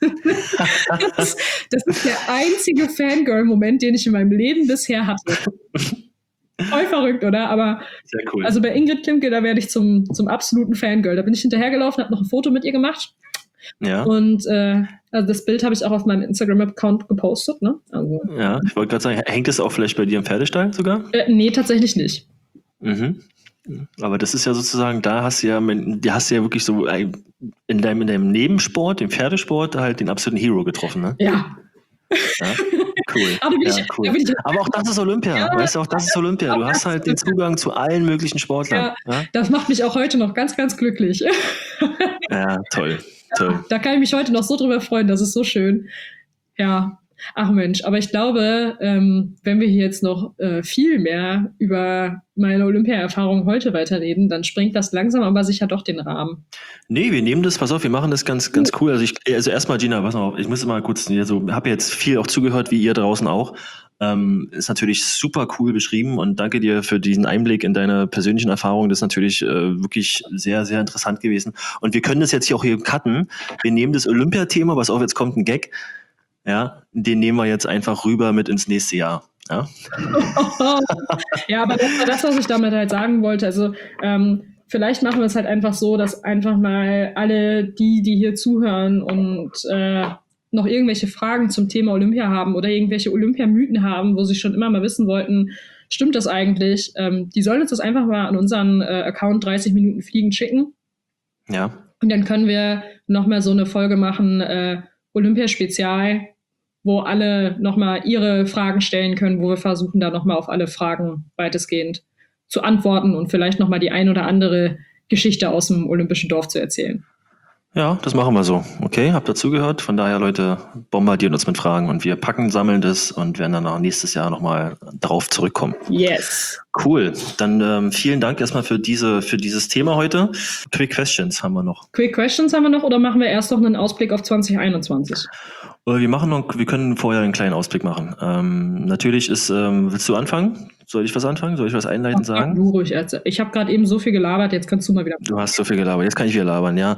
Das ist der einzige Fangirl-Moment, den ich in meinem Leben bisher hatte. Voll verrückt, oder? Aber sehr cool. Also bei Ingrid Klimke, da werde ich zum absoluten Fangirl. Da bin ich hinterhergelaufen, habe noch ein Foto mit ihr gemacht. Ja. Und also das Bild habe ich auch auf meinem Instagram-Account gepostet. Ne? Also, ja, ich wollte gerade sagen, hängt es auch vielleicht bei dir im Pferdestall sogar? Nee, tatsächlich nicht. Mhm. Aber das ist ja sozusagen, da hast du ja wirklich so in deinem Nebensport, dem Pferdesport, halt den absoluten Hero getroffen, ne? Ja. Cool. Aber auch das ist Olympia. Ja, weißt du, auch das ist Olympia. Du hast halt den Zugang zu allen möglichen Sportlern. Ja? Das macht mich auch heute noch ganz, ganz glücklich. Ja, toll. Da kann ich mich heute noch so drüber freuen. Das ist so schön. Ja. Ach Mensch, aber ich glaube, wenn wir hier jetzt noch viel mehr über meine Olympia-Erfahrung heute weiterreden, dann sprengt das langsam aber sicher doch den Rahmen. Nee, wir nehmen das, pass auf, wir machen das ganz cool. Also erstmal, Gina, pass auf, ich muss mal kurz, habe jetzt viel auch zugehört, wie ihr draußen auch. Ist natürlich super cool beschrieben und danke dir für diesen Einblick in deine persönlichen Erfahrungen. Das ist natürlich wirklich sehr, sehr interessant gewesen. Und wir können das jetzt hier auch cutten. Wir nehmen das Olympia-Thema, was auch jetzt kommt, ein Gag. Ja, den nehmen wir jetzt einfach rüber mit ins nächste Jahr. Ja, ja, aber das war das, was ich damit halt sagen wollte. Also vielleicht machen wir es halt einfach so, dass einfach mal alle die hier zuhören und noch irgendwelche Fragen zum Thema Olympia haben oder irgendwelche Olympiamythen haben, wo sie schon immer mal wissen wollten, stimmt das eigentlich? Die sollen uns das einfach mal an unseren Account 30 Minuten Fliegen schicken. Ja. Und dann können wir nochmal so eine Folge machen, Olympia-Spezial, wo alle nochmal ihre Fragen stellen können, wo wir versuchen, da nochmal auf alle Fragen weitestgehend zu antworten und vielleicht nochmal die ein oder andere Geschichte aus dem Olympischen Dorf zu erzählen. Ja, das machen wir so. Okay, habt ihr zugehört? Von daher, Leute, bombardiert uns mit Fragen und wir sammeln das und werden dann auch nächstes Jahr nochmal darauf zurückkommen. Yes. Cool. Dann vielen Dank erstmal für dieses Thema heute. Quick Questions haben wir noch. Quick Questions haben wir noch oder machen wir erst noch einen Ausblick auf 2021? Wir können vorher einen kleinen Ausblick machen. Natürlich willst du anfangen? Soll ich was anfangen? Soll ich was einleitend sagen? Du ruhig. Ich habe gerade eben so viel gelabert, jetzt kannst du mal wieder. Du hast so viel gelabert, jetzt kann ich wieder labern, ja.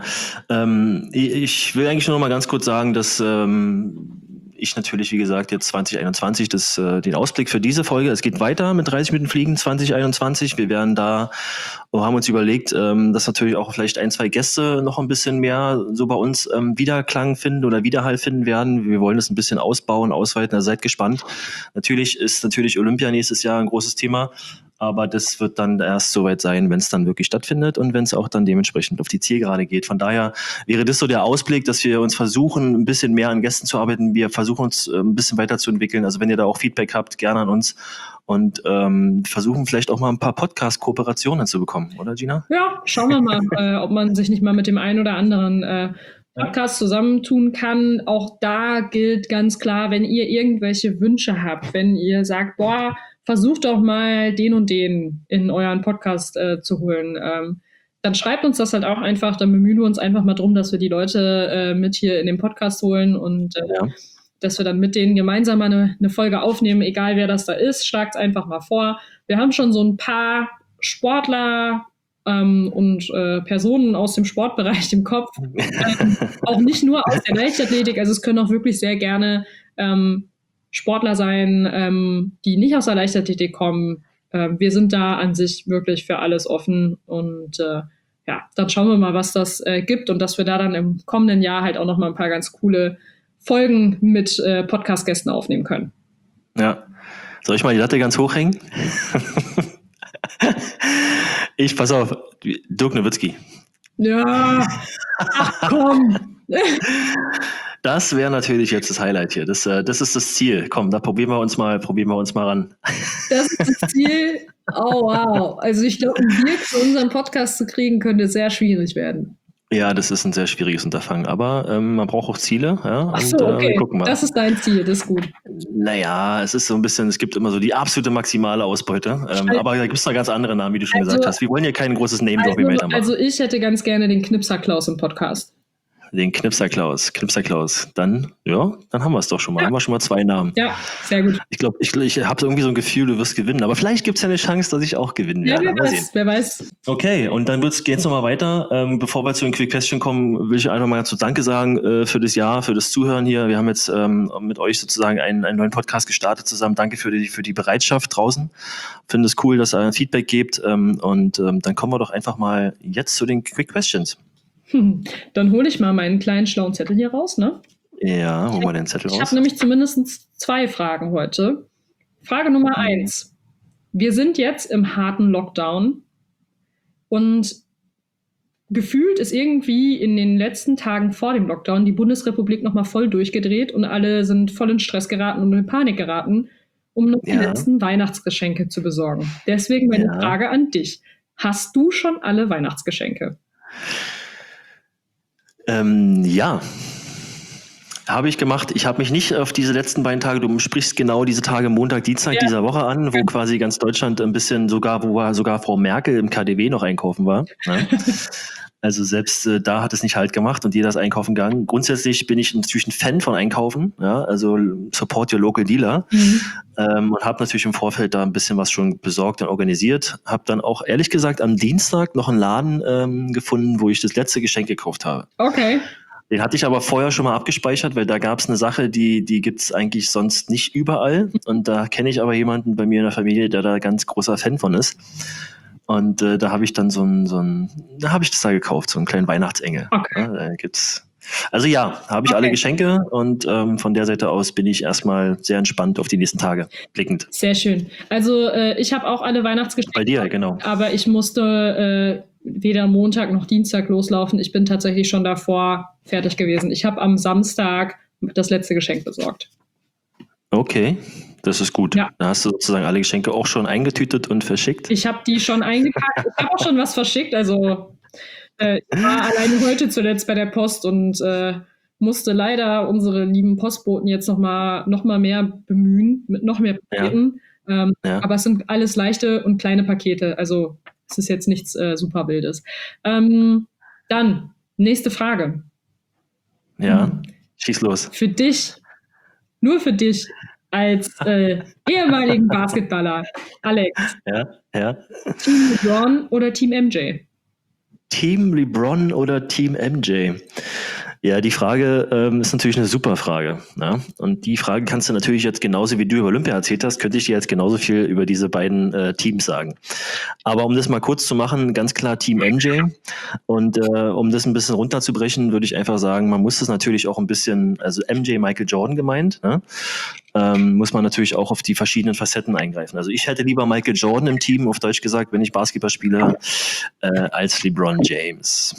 Ich will eigentlich nur noch mal ganz kurz sagen, dass ich natürlich, wie gesagt, jetzt 2021 den Ausblick für diese Folge, es geht weiter mit 30 Minuten Fliegen 2021. Wir werden haben uns überlegt, dass natürlich auch vielleicht 1, 2 Gäste noch ein bisschen mehr so bei uns Wiederklang finden oder Widerhall finden werden. Wir wollen das ein bisschen ausbauen, ausweiten, also seid gespannt. Natürlich ist Olympia nächstes Jahr ein großes Thema. Aber das wird dann erst soweit sein, wenn es dann wirklich stattfindet und wenn es auch dann dementsprechend auf die Zielgerade geht. Von daher wäre das so der Ausblick, dass wir uns versuchen, ein bisschen mehr an Gästen zu arbeiten. Wir versuchen uns ein bisschen weiterzuentwickeln. Also wenn ihr da auch Feedback habt, gerne an uns. Und versuchen vielleicht auch mal ein paar Podcast-Kooperationen zu bekommen, oder Gina? Ja, schauen wir mal, ob man sich nicht mal mit dem einen oder anderen Podcast zusammentun kann. Auch da gilt ganz klar, wenn ihr irgendwelche Wünsche habt, wenn ihr sagt, versucht doch mal den und den in euren Podcast zu holen, dann schreibt uns das halt auch einfach, dann bemühen wir uns einfach mal drum, dass wir die Leute mit hier in den Podcast holen und dass wir dann mit denen gemeinsam mal eine Folge aufnehmen, egal wer das da ist, schlagt es einfach mal vor. Wir haben schon so ein paar Sportler und Personen aus dem Sportbereich im Kopf, auch nicht nur aus der Leichtathletik, also es können auch wirklich sehr gerne Sportler sein, die nicht aus der Leichtathletik kommen. Wir sind da an sich wirklich für alles offen und dann schauen wir mal, was das gibt und dass wir da dann im kommenden Jahr halt auch noch mal ein paar ganz coole Folgen mit Podcast-Gästen aufnehmen können. Ja. Soll ich mal die Latte ganz hoch hängen? Pass auf, Dirk Nowitzki. Ja, ach komm. Das wäre natürlich jetzt das Highlight hier. Das ist das Ziel. Komm, da probieren wir uns mal ran. Das ist das Ziel. Oh, wow. Also ich glaube, einen Dirk für unseren Podcast zu kriegen, könnte sehr schwierig werden. Ja, das ist ein sehr schwieriges Unterfangen, aber man braucht auch Ziele. Ja? Ach so, okay. Wir gucken mal. Das ist dein Ziel, das ist gut. Naja, es ist so ein bisschen, es gibt immer so die absolute maximale Ausbeute, aber da gibt es noch ganz andere Namen, wie du schon gesagt hast. Wir wollen hier kein großes Name-Dropping weitermachen. Also ich hätte ganz gerne den Knipser-Klaus im Podcast. Den Knipser-Klaus. Dann haben wir es doch schon mal. Ja. Haben wir schon mal 2 Namen. Ja, sehr gut. Ich glaube, ich habe irgendwie so ein Gefühl, du wirst gewinnen. Aber vielleicht gibt es ja eine Chance, dass ich auch gewinnen werde. Ja, wer weiß. Okay, und dann geht's jetzt nochmal weiter. Bevor wir zu den Quick Question kommen, will ich einfach mal zu Danke sagen für das Jahr, für das Zuhören hier. Wir haben jetzt mit euch sozusagen einen neuen Podcast gestartet zusammen. Danke für die Bereitschaft draußen. Finde es cool, dass ihr Feedback gebt. Dann kommen wir doch einfach mal jetzt zu den Quick Questions. Dann hole ich mal meinen kleinen schlauen Zettel hier raus, ne? Ja, hol mal den Zettel raus. Ich habe nämlich mindestens 2 Fragen heute. Frage Nummer 1. Wir sind jetzt im harten Lockdown und gefühlt ist irgendwie in den letzten Tagen vor dem Lockdown die Bundesrepublik nochmal voll durchgedreht und alle sind voll in Stress geraten und in Panik geraten, um noch die letzten Weihnachtsgeschenke zu besorgen. Deswegen meine Frage an dich. Hast du schon alle Weihnachtsgeschenke? Ja, habe ich gemacht. Ich habe mich nicht auf diese letzten beiden Tage, du sprichst genau diese Tage Montag, Dienstag dieser Woche an, wo quasi ganz Deutschland ein bisschen sogar Frau Merkel im KaDeWe noch einkaufen war. Ne? Also selbst da hat es nicht Halt gemacht und jeder ist einkaufen gegangen. Grundsätzlich bin ich natürlich ein Fan von Einkaufen, ja, also support your local dealer. Und habe natürlich im Vorfeld da ein bisschen was schon besorgt und organisiert. Habe dann auch ehrlich gesagt am Dienstag noch einen Laden gefunden, wo ich das letzte Geschenk gekauft habe. Okay. Den hatte ich aber vorher schon mal abgespeichert, weil da gab es eine Sache, die gibt's eigentlich sonst nicht überall. Und da kenne ich aber jemanden bei mir in der Familie, der da ganz großer Fan von ist. Und da habe ich dann da habe ich das da gekauft, so einen kleinen Weihnachtsengel. Okay. Ja, da gibt's. Also habe ich alle Geschenke und von der Seite aus bin ich erstmal sehr entspannt auf die nächsten Tage blickend. Sehr schön. Also ich habe auch alle Weihnachtsgeschenke. Bei dir, genau. Aber ich musste weder Montag noch Dienstag loslaufen. Ich bin tatsächlich schon davor fertig gewesen. Ich habe am Samstag das letzte Geschenk besorgt. Okay, das ist gut. Ja. Da hast du sozusagen alle Geschenke auch schon eingetütet und verschickt. Ich habe die schon eingepackt. Ich habe auch schon was verschickt. Also Ich war alleine heute zuletzt bei der Post und musste leider unsere lieben Postboten jetzt noch mal mehr bemühen, mit noch mehr Paketen. Ja. Aber es sind alles leichte und kleine Pakete, also es ist jetzt nichts super Wildes. Dann, nächste Frage. Ja, schieß los. Für dich, nur für dich, als ehemaligen Basketballer, Alex. Ja. Team LeBron oder Team MJ? Team LeBron oder Team MJ? Ja, die Frage ist natürlich eine super Frage. Ja? Und die Frage kannst du natürlich jetzt genauso, wie du über Olympia erzählt hast, könnte ich dir jetzt genauso viel über diese beiden Teams sagen. Aber um das mal kurz zu machen, ganz klar Team MJ. Und um das ein bisschen runterzubrechen, würde ich einfach sagen, man muss das natürlich auch ein bisschen, also MJ Michael Jordan gemeint, ne? Muss man natürlich auch auf die verschiedenen Facetten eingreifen. Also ich hätte lieber Michael Jordan im Team, auf Deutsch gesagt, wenn ich Basketball spiele, als LeBron James.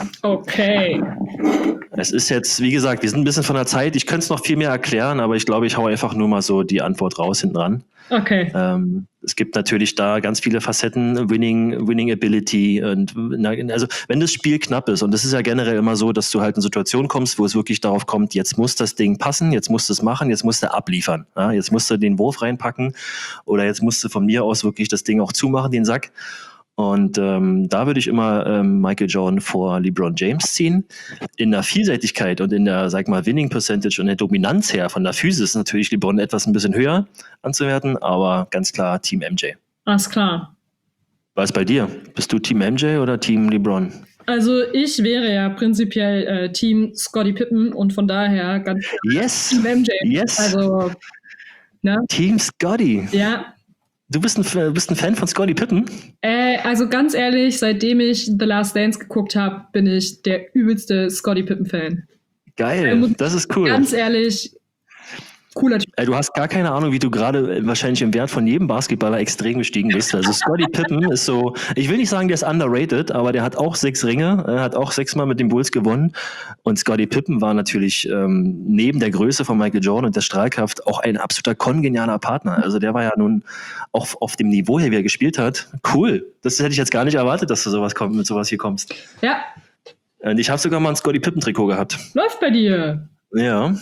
Okay. Es ist jetzt, wie gesagt, wir sind ein bisschen von der Zeit. Ich könnte es noch viel mehr erklären, aber ich glaube, ich hau einfach nur mal so die Antwort raus hinten ran. Okay. Es gibt natürlich da ganz viele Facetten, Winning Ability. Und, also wenn das Spiel knapp ist, und das ist ja generell immer so, dass du halt in Situationen kommst, wo es wirklich darauf kommt, jetzt muss das Ding passen, jetzt musst du es machen, jetzt musst du abliefern. Ja, jetzt musst du den Wurf reinpacken oder jetzt musst du von mir aus wirklich das Ding auch zumachen, den Sack. Und da würde ich immer Michael Jordan vor LeBron James ziehen. In der Vielseitigkeit und in der, sag mal, Winning Percentage und der Dominanz her von der Physis ist natürlich LeBron etwas ein bisschen höher anzuwerten, aber ganz klar Team MJ. Alles klar. Was bei dir? Bist du Team MJ oder Team LeBron? Also ich wäre ja prinzipiell Team Scottie Pippen und von daher ganz klar Team MJ. Yes. Also, ne? Team Scottie. Ja. Du bist ein Fan von Scottie Pippen? Also ganz ehrlich, seitdem ich The Last Dance geguckt habe, bin ich der übelste Scottie Pippen-Fan. Geil, das ist cool. Ganz ehrlich, cooler Typ. Du hast gar keine Ahnung, wie du gerade wahrscheinlich im Wert von jedem Basketballer extrem gestiegen bist. Also Scottie Pippen ist so, ich will nicht sagen, der ist underrated, aber der hat auch 6 Ringe, hat auch 6-mal mit den Bulls gewonnen. Und Scottie Pippen war natürlich neben der Größe von Michael Jordan und der Strahlkraft auch ein absoluter kongenialer Partner. Also der war ja nun auch auf dem Niveau her, wie er gespielt hat. Cool. Das hätte ich jetzt gar nicht erwartet, dass du mit sowas hier kommst. Ja. Und ich habe sogar mal ein Scottie Pippen Trikot gehabt. Läuft bei dir. Ja.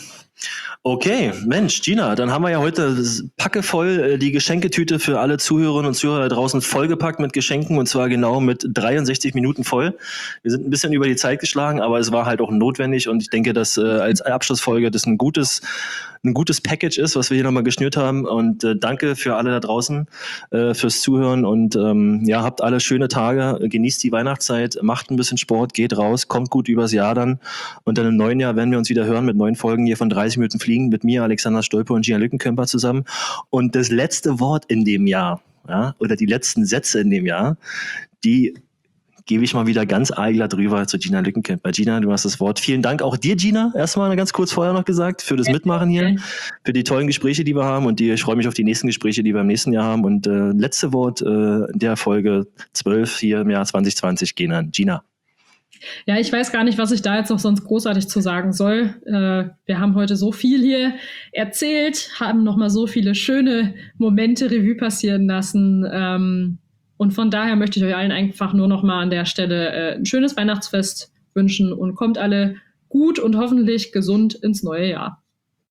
Okay, Mensch, Gina, dann haben wir ja heute packevoll die Geschenketüte für alle Zuhörerinnen und Zuhörer da draußen vollgepackt mit Geschenken und zwar genau mit 63 Minuten voll. Wir sind ein bisschen über die Zeit geschlagen, aber es war halt auch notwendig und ich denke, dass als Abschlussfolge das ein gutes Package ist, was wir hier nochmal geschnürt haben und danke für alle da draußen fürs Zuhören und ja, habt alle schöne Tage, genießt die Weihnachtszeit, macht ein bisschen Sport, geht raus, kommt gut übers Jahr dann und dann im neuen Jahr werden wir uns wieder hören mit neuen Folgen hier von 30 Minuten Fliegen mit mir, Alexander Stolpe und Gina Lückenkämper zusammen und das letzte Wort in dem Jahr, ja, oder die letzten Sätze in dem Jahr, die gebe ich mal wieder ganz aalglatt rüber zu Gina Lückenkämper. Gina, du hast das Wort. Vielen Dank auch dir, Gina, erstmal ganz kurz vorher noch gesagt, für das Mitmachen hier, für die tollen Gespräche, die wir haben und ich freue mich auf die nächsten Gespräche, die wir im nächsten Jahr haben und letzte Wort der Folge 12 hier im Jahr 2020 gehen an Gina. Ja, ich weiß gar nicht, was ich da jetzt noch sonst großartig zu sagen soll. Wir haben heute so viel hier erzählt, haben nochmal so viele schöne Momente Revue passieren lassen. Und von daher möchte ich euch allen einfach nur nochmal an der Stelle ein schönes Weihnachtsfest wünschen und kommt alle gut und hoffentlich gesund ins neue Jahr.